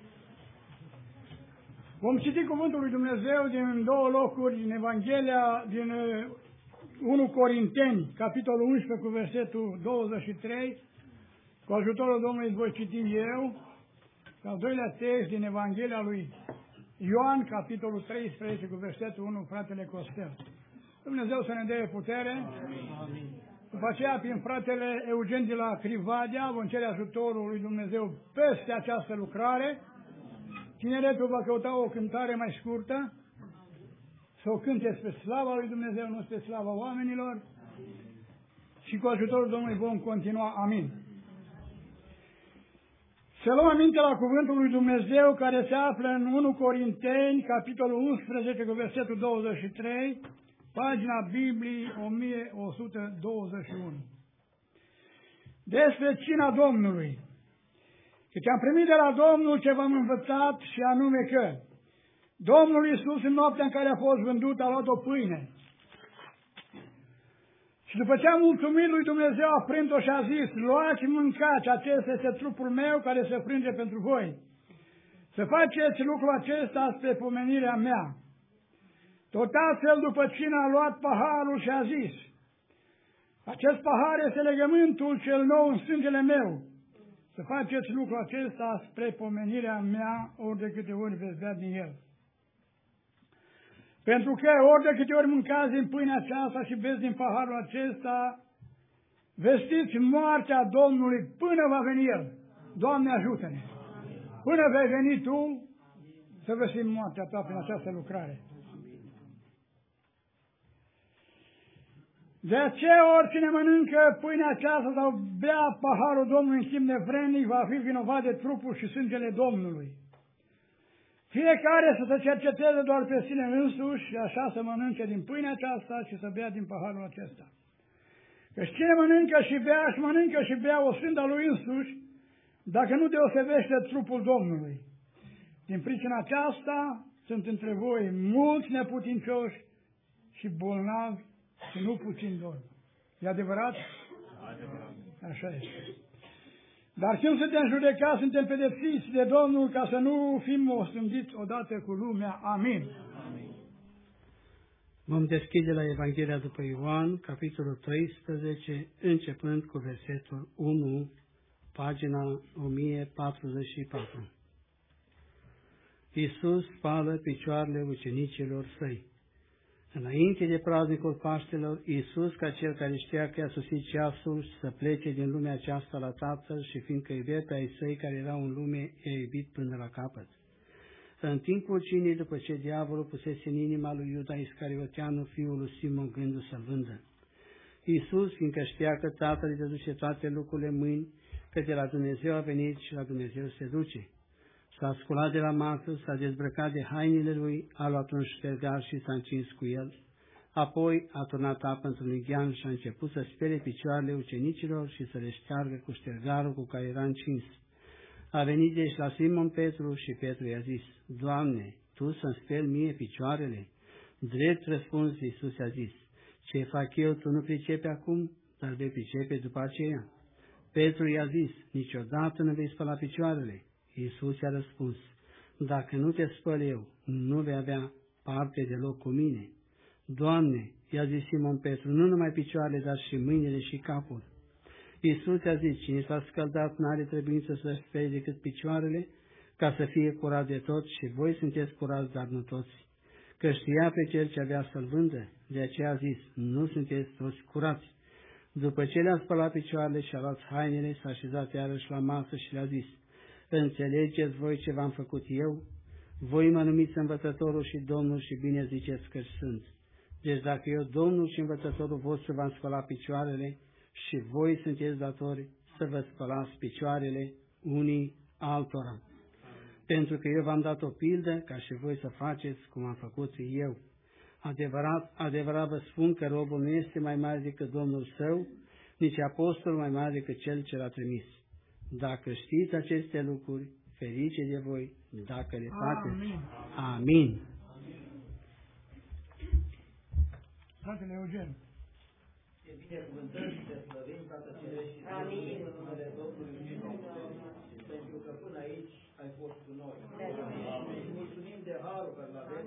Vom citi cuvântul lui Dumnezeu din două locuri, din Evanghelia, din unu Corinteni, capitolul unsprezece, cu versetul douăzeci și trei. Cu ajutorul Domnului voi citi eu. Al doilea text din Evanghelia lui Ioan, capitolul treisprezece, cu versetul unu, fratele Costel. Dumnezeu să ne dea putere. Amin. După aceea, prin fratele Eugen de la Crivadea, vom cere ajutorul lui Dumnezeu peste această lucrare. Tineretul va căuta o cântare mai scurtă, să o cânte spre slava lui Dumnezeu, nu spre slava oamenilor. Și cu ajutorul Domnului vom continua. Amin. Să luăm aminte la cuvântul lui Dumnezeu care se află în unu Corinteni, capitolul unsprezece, cu versetul douăzeci și trei, pagina Bibliei o mie o sută douăzeci și unu. Despre cina Domnului. Căci am primit de la Domnul ce v-am învățat, și anume că Domnul Iisus, în noaptea în care a fost vândut, a luat o pâine. Și după ce a mulțumit lui Dumnezeu, a frânt-o și a zis: luați și mâncați, acesta este trupul meu care se frânge pentru voi. Să faceți lucrul acesta spre pomenirea mea. Tot astfel, după cine a luat paharul și a zis: acest pahar este legământul cel nou în sângele meu. Să faceți lucrul acesta spre pomenirea mea, ori de câte ori veți bea din el. Pentru că ori de câte ori mâncați din pâinea aceasta și beți din paharul acesta, vestiți moartea Domnului până va veni El. Doamne, ajută-ne! Până vei veni Tu, să vestim moartea Ta prin această lucrare. De aceea oricine mănâncă pâinea aceasta sau bea paharul Domnului în timp nevrednic va fi vinovat de trupul și sângele Domnului. Fiecare să se cerceteze doar pe sine însuși și așa să mănânce din pâinea aceasta și să bea din paharul acesta. Căci cine mănâncă și bea și mănâncă și bea o sânda lui însuși, dacă nu deosebește trupul Domnului. Din pricina aceasta sunt între voi mulți neputincioși și bolnavi și nu puțin dormi. E adevărat? Adevărat. Așa este. Dar când suntem judecați, suntem pedepsiți de Domnul ca să nu fim osândiți odată cu lumea. Amin. Amin. Vom deschide la Evanghelia după Ioan, capitolul treisprezece, începând cu versetul unu, pagina o mie patruzeci și patru. Iisus spală picioarele ucenicilor săi. Înainte de praznicul Paștelor, Iisus, ca cel care știa că i-a sosit ceasul să plece din lumea aceasta la Tatăl și fiindcă iubea pe ai săi care erau în lume, i-a iubit până la capăt. În timpul cinei, după ce diavolul pusese în inima lui Iuda Iscarioteanu, fiul lui Simon, gândul să-l vândă. Iisus, fiindcă știa că Tatăl îi dăduce toate lucrurile în mâini, că de la Dumnezeu a venit și la Dumnezeu se duce. S-a sculat de la masă, s-a dezbrăcat de hainele lui, a luat un ștergar și s-a încins cu el. Apoi a turnat apă într-un lighean și a început să spele picioarele ucenicilor și să le șteargă cu ștergarul cu care era încins. A venit deci la Simon Petru și Petru i-a zis: Doamne, Tu să-mi speli mie picioarele? Drept răspuns, Iisus i-a zis: Ce fac eu, tu nu pricepi acum, dar vei pricepe după aceea. Petru i-a zis: Niciodată nu vei spăla picioarele. Iisus i-a răspuns: Dacă nu te spăl eu, nu vei avea parte deloc cu mine. Doamne, i-a zis Simon Petru, nu numai picioarele, dar și mâinile și capul. Iisus i-a zis: Cine s-a scăldat n-are trebuință să-și spele decât picioarele, ca să fie curat de tot, și voi sunteți curați, dar nu toți. Că știa pe cel ce avea să-l vândă, de aceea a zis: Nu sunteți toți curați. După ce le-a spălat picioarele și a luat hainele, s-a așezat iarăși la masă și le-a zis: Înțelegeți voi ce v-am făcut eu? Voi mă numiți învățătorul și Domnul și bine ziceți că sunt. Deci dacă eu, Domnul și învățătorul vostru, v-am spălat picioarele, și voi sunteți datori să vă spălați picioarele unii altora. Pentru că eu v-am dat o pildă ca și voi să faceți cum am făcut eu. Adevărat, adevărat vă spun că robul nu este mai mare decât Domnul său, nici apostolul mai mare decât cel ce l-a trimis. Dacă știți aceste lucruri, ferice de voi dacă le faceți. Amin. Amin. Fratele Eugen. Te binecuvântăm și te slăvim, Tată Cerești, în numele Domnului Iisus, pentru că până aici ai fost cu noi. Îți mulțumim de harul care l-avem,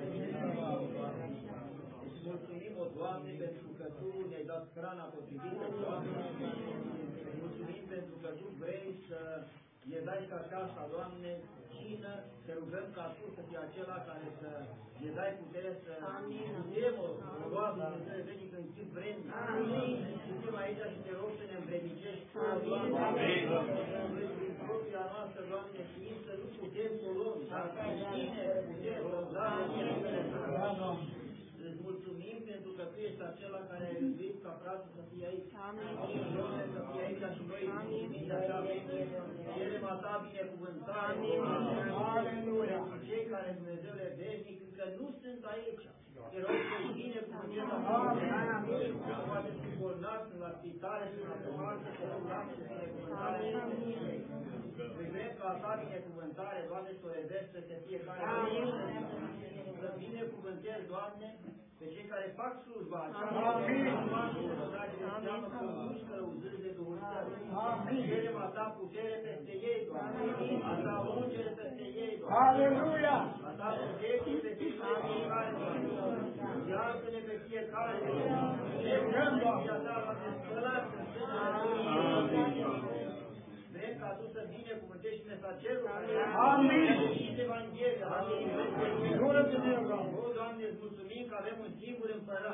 îți mulțumim, o Doamne, pentru că Tu ne-ai dat hrana potrivită, Doamne. Îți mulțumim pentru că Tu vrei să ne dai și aceasta, Doamne, cină, te rugăm ca Tu să fii acela care să ne dai putere să putem, o Doamne, Dumnezeu venic în timp vremnic. Suntem aici și te rog să ne învrednicești, Doamne. Prin propria noastră, Doamne, ființă, nu putem cu luăm, dar prin Tine putem răbda, Doamne. Îți mulțumim pentru că Tu ești acela care ai iubit ca frații să fie aici. Doamne, să fie aici și noi mulțumim așa. Cerem a Ta binecuvântare. Aleluia! Cei care Dumnezeu le veșnic încă nu sunt aici. Te rog să-i binecuvântezi acum. Poate sunt bolnavi, sunt la spitale, sunt la toate, te rog, Doamne, să binecuvântare. Vrem ca Ta binecuvântare, Doamne, să o reveste fiecare. Să binecuvântezi, Doamne, pe cei care fac slujba aceasta. Înseamnă că nu-și călăuzâți de Dumnezeu. Cerem a Ta putere peste ei, Doamne. A Ta ungere peste ei, Doamne. Aleluia! A Ta protecție peste fiecare, Doamne. Iartă-ne pe fiecare, Doamne. Ne rugăm, Doamne, a Ta, Doamne, spălați în sânge. Vrem ca Tu să binecuvântești mesagerul. Amin! Și Evanghelia. Amin! O, Doamne, îți mulțumim că avem un singur împărat.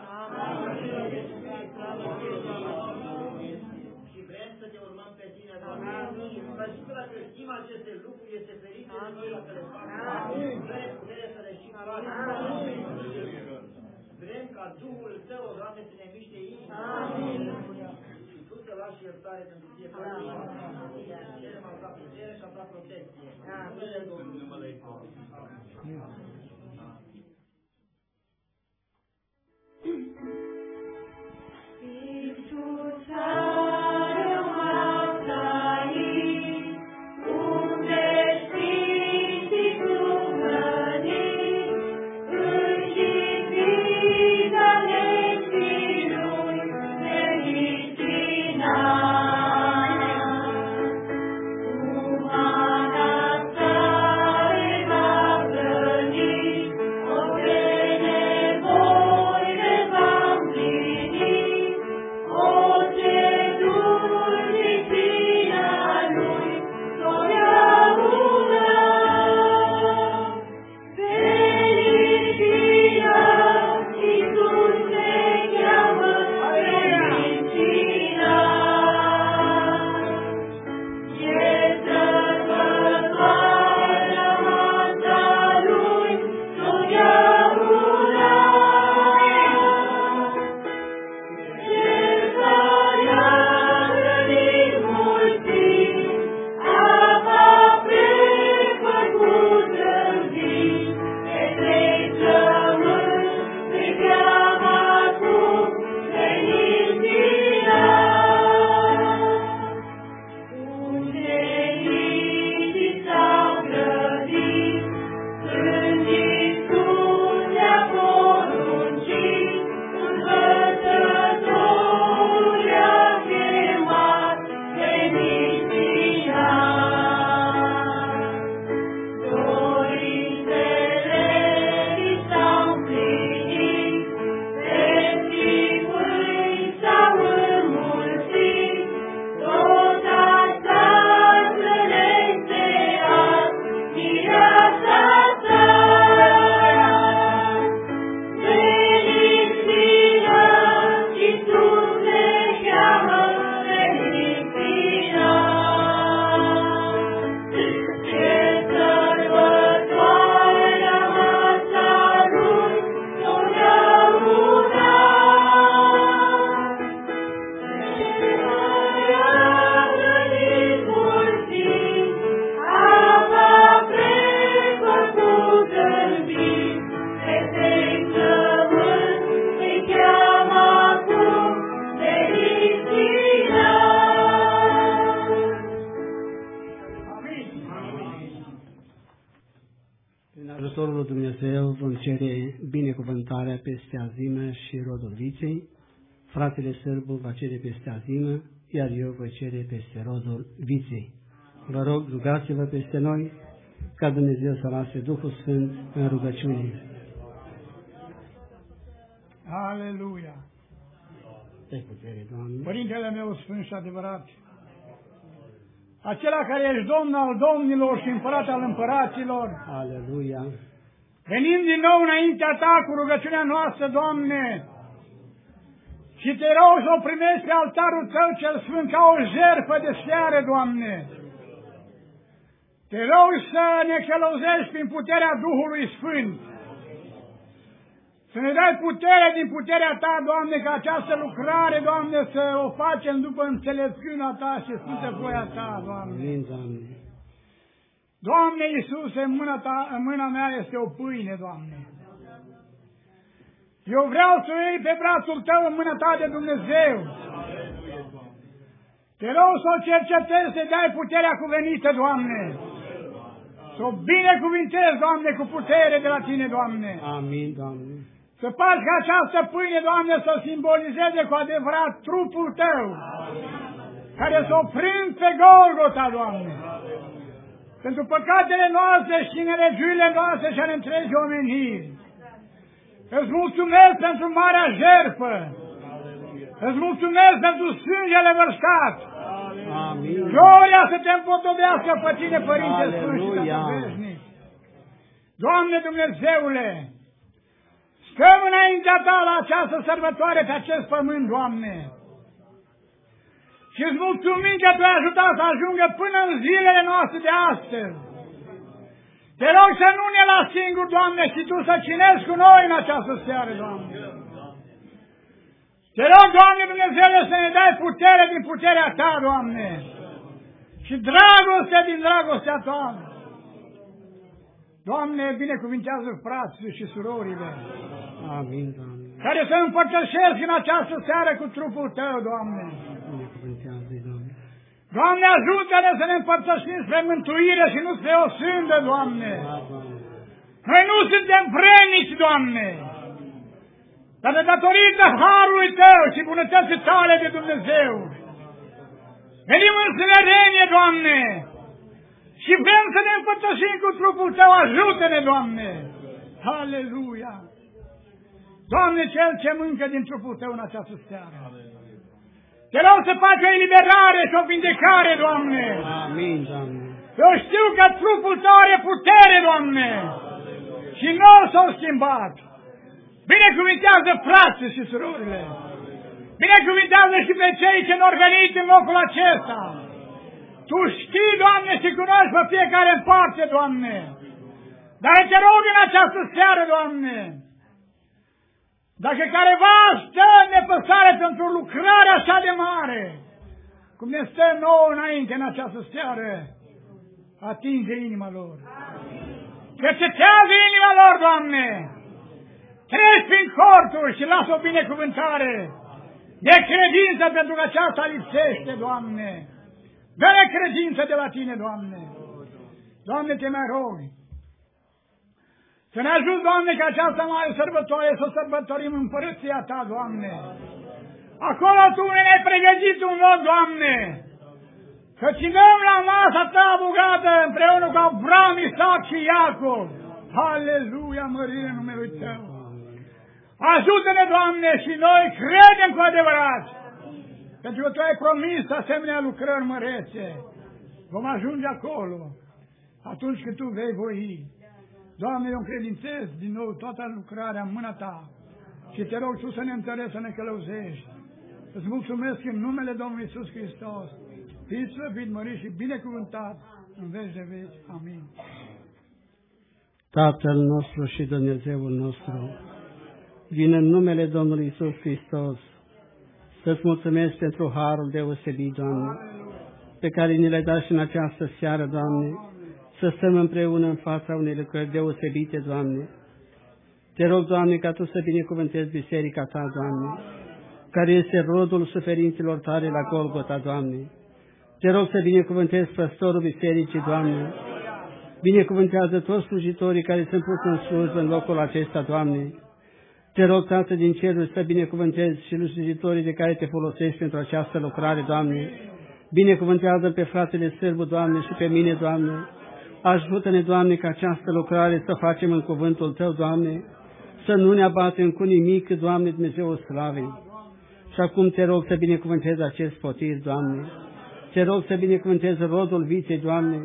Și vrem să Te urmăm pe Tine, Doamne. Că și dacă știm aceste lucruri, este ferice de noi dacă le facem. Vrem putere să le și facem. Vrem ca Duhul Tău, Doamne, să ne miște inima. binecuvântare pentru fiecare dintre noi. Cerem a ta putere și a ta protecție. În numele Domnului. ajutorul lui Dumnezeu vom cere binecuvântarea peste Azimă și rodul Viței. Fratele Sârbu va cere peste Azimă, iar eu voi cere peste rodul Viței. Vă rog, rugați-vă peste noi, ca Dumnezeu să lase Duhul Sfânt în rugăciune. Aleluia! Pe putere, Doamne. Părintele meu sfânt și adevărat, acela care ești Domn al domnilor și Împărat al împăraților, Aleluia! venim din nou înaintea Ta cu rugăciunea noastră, Doamne, și Te rog să o primești pe altarul Tău cel Sfânt ca o jertfă de seară, Doamne. Te rog să ne călăuzești prin puterea Duhului Sfânt, să ne dai putere din puterea Ta, Doamne, ca această lucrare, Doamne, să o facem după înțelepciunea Ta și sfântă voia Ta, Doamne. Amin, Doamne. Doamne Iisuse, în mâna, ta, în mâna mea este o pâine, Doamne. Eu vreau să o iei pe brațul Tău în mâna Ta de Dumnezeu. Te rog să o cercetezi, să dai puterea cuvenită, Doamne. Să o binecuvintezi, Doamne, cu putere de la Tine, Doamne. Amin, Doamne. Să faci ca această pâine, Doamne, să simbolizeze cu adevărat trupul Tău, care să o prind pe Golgota, Doamne. Pentru păcatele noastre și nelegiurile noastre și ale întregii omeniri. Îți mulțumesc pentru marea jertfă. Îți mulțumesc pentru sângele vărsat. Amin. Gloria să Te împodobească pe Tine, Părinte Sfânt și Aleluia. Veșnic. Doamne Dumnezeule, stăm înaintea Ta la această sărbătoare pe acest pământ, Doamne. Și îți mulțumim că Tu ai ajutat să ajungă până în zilele noastre de astăzi. Te rog să nu ne lași singuri, Doamne, și Tu să cinești cu noi în această seară, Doamne. Te rog, Doamne Dumnezeule, să ne dai putere din puterea Ta, Doamne, și dragoste din dragostea Ta. Doamne, binecuvintează frații și surorile, Amin, Doamne. care se împărtășesc în această seară cu trupul Tău, Doamne. Binecuvântează-i, Doamne. Doamne, ajută-ne să ne împărtășim spre mântuire și nu spre o sândă, Doamne. Da, Doamne. Noi nu suntem vrednici, Doamne, dar de datorită harului Tău și bunătății Tale de Dumnezeu, venim în smerenie, Doamne, și vrem să ne împărtășim cu trupul Tău. Ajută-ne, Doamne! Aleluia! Doamne, Cel ce mâncă din trupul Tău în această seară, Te rog să faci o eliberare și o vindecare, Doamne! Amin, Doamne. Eu știu că trupul Tău are putere, Doamne, și nu s-au schimbat. Binecuvintează frații și surorile! Binecuvintează și pe cei ce n-au venit în locul acesta! Tu știi, Doamne, și cunoști pe fiecare în parte, Doamne! Dar te rog în această seară, Doamne, dacă careva stă în nepăsare pentru lucrarea așa de mare, cum ne stă nouă înainte în această seară, atinge inima lor. Cercetează inima lor, Doamne! Treci prin corturi și lasă o binecuvântare de credință, pentru că aceasta lipsește, Doamne! Dă-ne credință de la Tine, Doamne! Doamne, Te mai rog să ne ajut, Doamne, că această mare sărbătoare să sărbătorim împărăția Ta, Doamne! Acolo Tu ne-ai pregătit un loc, Doamne! Că ținem la masa Ta bogată împreună cu Avram, Isaac și Iacov! Aleluia, mărire numelui Tău! Ajută-ne, Doamne, și noi credem cu adevărat! Pentru că Tu ai promis asemenea lucrări mărețe. Vom ajunge acolo atunci când Tu vei voi. Doamne, eu încredințez din nou toată lucrarea în mâna Ta și Te rog Tu să ne întărești, să ne călăuzești. Îți mulțumesc în numele Domnului Iisus Hristos. Fii slăvit, mărit și binecuvântat în veci de veci. Amin. Tatăl nostru și Dumnezeul nostru, vin în numele Domnului Iisus Hristos să-ți mulțumesc pentru harul deosebit, Doamne, pe care ni le-ai dat și în această seară, Doamne, să stăm împreună în fața unei lucrări deosebite, Doamne. Te rog, Doamne, ca Tu să binecuvântezi biserica Ta, Doamne, care este rodul suferințelor Tale la Golgota, Doamne. Te rog să binecuvântezi păstorul bisericii, Doamne. Binecuvântează toți slujitorii care sunt puși în slujbă în locul acesta, Doamne. Te rog, Tată din ceruri, să binecuvântezi și slujitorii de care Te folosești pentru această lucrare, Doamne. Binecuvântează pe fratele Sârbu, Doamne, și pe mine, Doamne. Ajută-ne, Doamne, ca această lucrare să facem în cuvântul Tău, Doamne, să nu ne abatem cu nimic, Doamne, Dumnezeul slavei. Și acum Te rog să binecuvântezi acest potir, Doamne. Te rog să binecuvântezi rodul viței, Doamne,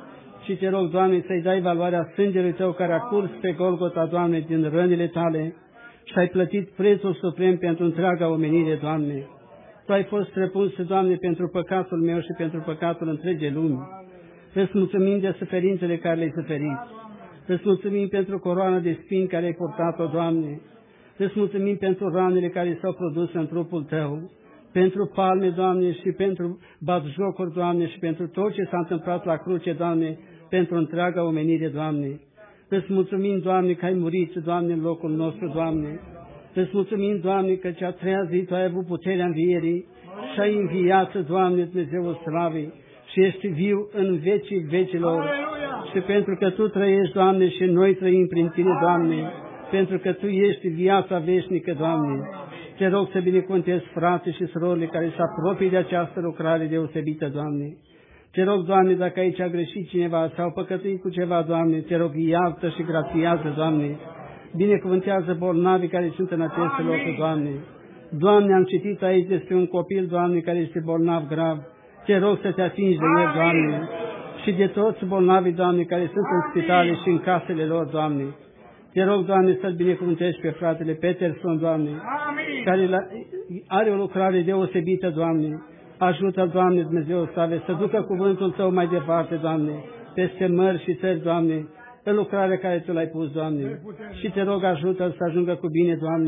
și Te rog, Doamne, să-i dai valoarea sângelui Tău care a curs pe Golgota, Doamne, din rănile Tale și ai plătit prețul suprem pentru întreaga omenire, Doamne. Tu ai fost străpuns, Doamne, pentru păcatul meu și pentru păcatul întregii lumi. Îți mulțumim de suferințele care le-ai suferit. Îți mulțumim pentru coroana de spini care ai purtat-o, Doamne. Îți mulțumim pentru ranele care s-au produs în trupul Tău, pentru palme, Doamne, și pentru batjocuri, Doamne, și pentru tot ce s-a întâmplat la cruce, Doamne, pentru întreaga omenire, Doamne. Îți mulțumim, Doamne, că ai murit, Doamne, în locul nostru, Doamne. Îți mulțumim, Doamne, că cea treia zi Tu ai avut puterea învierii și ai înviat, Doamne, Dumnezeul slavei, și ești viu în vecii vecilor. Aleluia! Și pentru că Tu trăiești, Doamne, și noi trăim prin Tine, Doamne, pentru că Tu ești viața veșnică, Doamne. Te rog să binecuvântezi frații și surorile care se apropie de această lucrare deosebită, Doamne. Te rog, Doamne, dacă aici a greșit cineva sau păcătuit cu ceva, Doamne, Te rog, iartă și grațiază, Doamne. Binecuvântează bolnavii care sunt în aceste locuri, Doamne. Doamne, am citit aici despre un copil, Doamne, care este bolnav grav. Te rog să Te atingi de el, Doamne, și de toți bolnavii, Doamne, care sunt în spitale și în casele lor, Doamne. Te rog, Doamne, să-l binecuvântești pe fratele Peterson, Doamne, care are o lucrare deosebită, Doamne. Ajută-l, Doamne, Dumnezeu Slavei, să ducă cuvântul Tău mai departe, Doamne, peste mări și țări, Doamne, în lucrarea care Tu l-ai pus, Doamne. Și Te rog, ajută-l să ajungă cu bine, Doamne,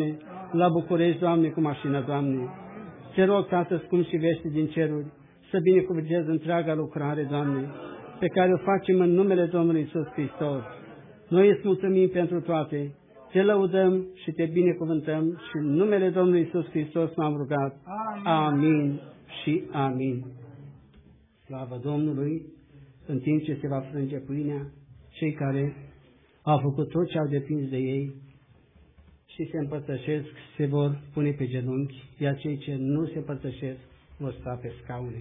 la București, Doamne, cu mașina, Doamne. Te rog, Tată scump și vește din ceruri, să binecuvântezi întreaga lucrare, Doamne, pe care o facem în numele Domnului Iisus Hristos. Noi îți mulțumim pentru toate, te lăudăm și te binecuvântăm și în numele Domnului Iisus Hristos m-am rugat. Amin. Amin și amin. Slavă Domnului! În timp ce se va frânge pâinea, cei care au făcut tot ce au depins de ei și se împărtășesc, se vor pune pe genunchi, iar cei ce nu se împărtășesc vor sta pe scaune.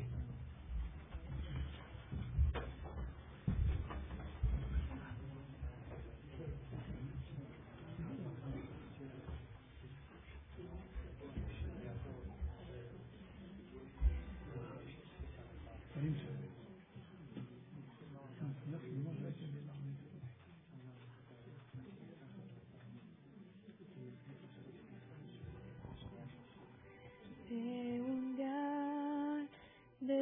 Pe unde ar de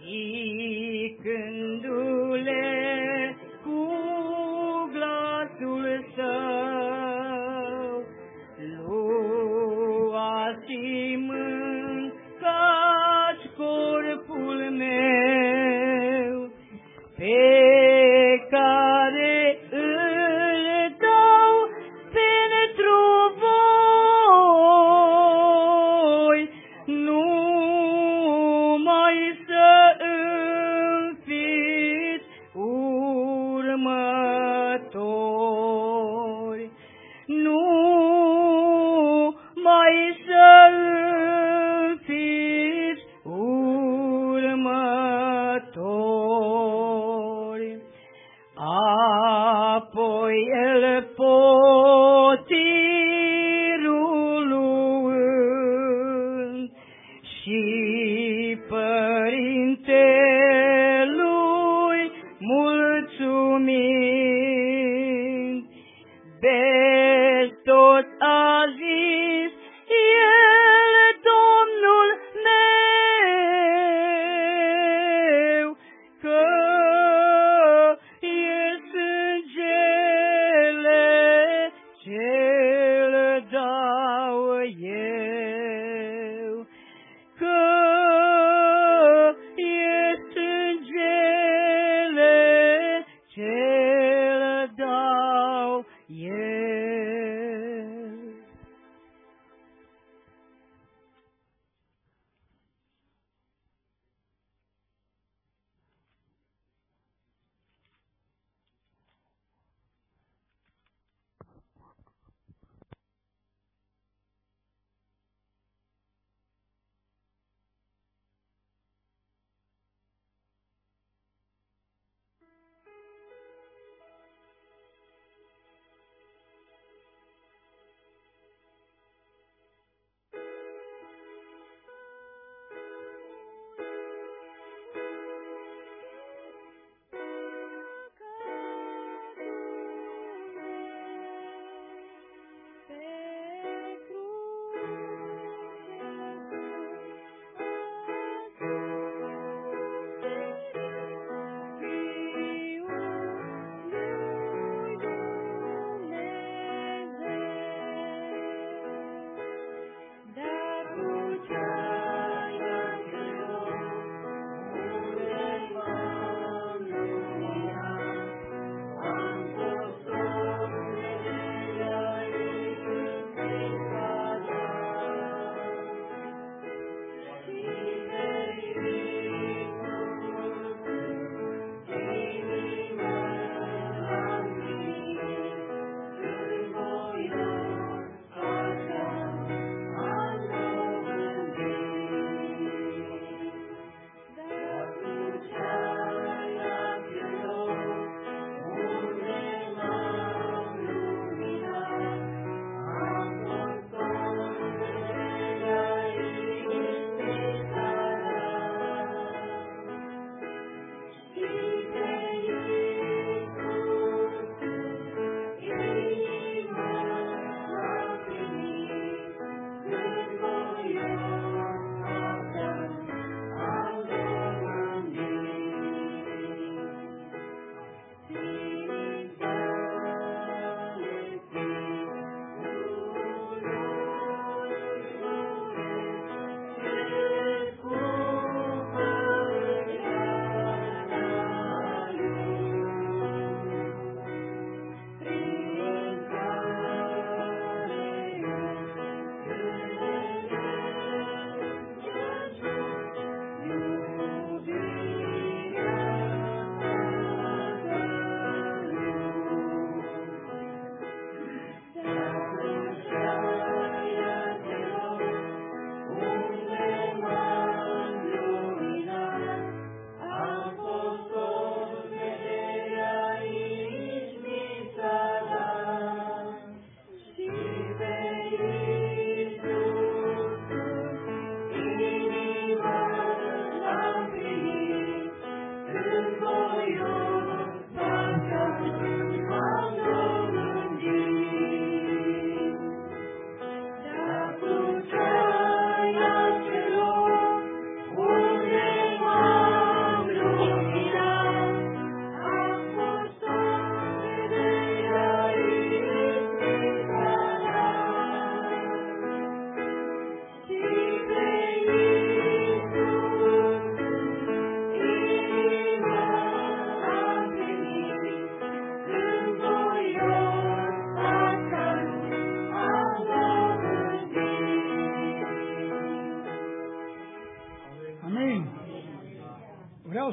zicându-le cu glasul său, luați și mâncați corpul meu, pe care îl dau pentru voi, numai să înfiți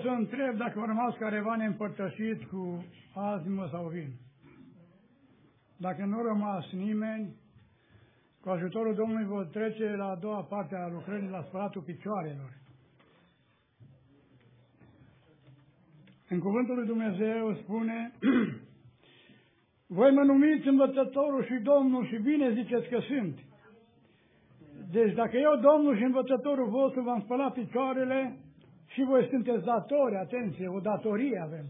să întreb dacă au rămas careva neîmpărtășit cu azi mă sau vin. Dacă nu a rămas nimeni, cu ajutorul Domnului vor trece la a doua parte a lucrării, la spălatul picioarelor. În cuvântul lui Dumnezeu spune: voi mă numiți învățătorul și Domnul și bine ziceți că sunt. Deci dacă eu, Domnul și învățătorul vostru, v-am spălat picioarele, și voi sunteți datori, atenție, o datorie avem.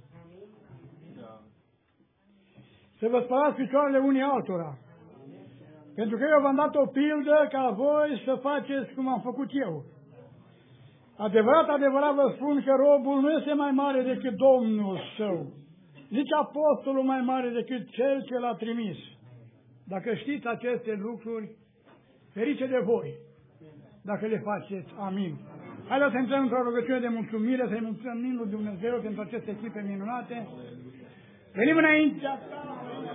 Să vă spălați picioarele unii altora. Pentru că eu v-am dat o pildă ca voi să faceți cum am făcut eu. Adevărat, adevărat vă spun că robul nu este mai mare decât Domnul său. Nici apostolul mai mare decât cel ce l-a trimis. Dacă știți aceste lucruri, ferice de voi, dacă le faceți. Amin. Haideți să intrăm într-o rugăciune de mulțumire, să-i mulțumim lui Dumnezeu pentru aceste echipe minunate. Venim înaintea ta.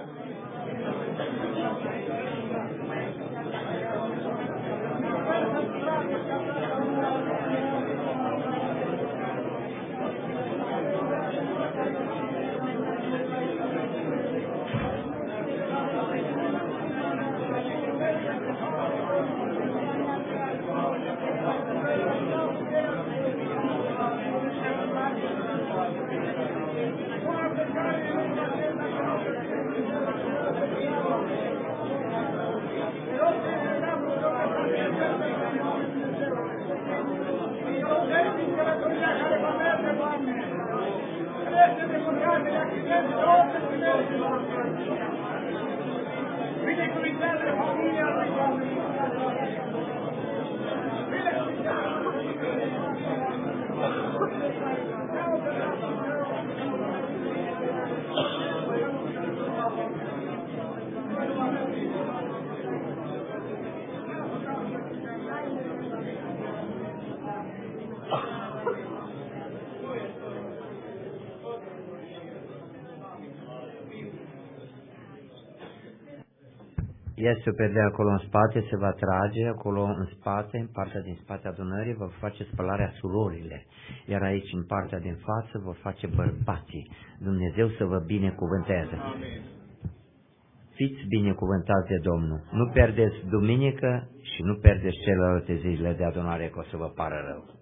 Este o perdea acolo în spate, se va trage acolo în spate, în partea din spate a adunării, vor face spălarea surorile, iar aici în partea din față vor face bărbații. Dumnezeu să vă binecuvânteze. Amin. Fiți binecuvântați de Domnul. Nu pierdeți duminică și nu pierdeți celelalte zile de adunare, că o să vă pară rău.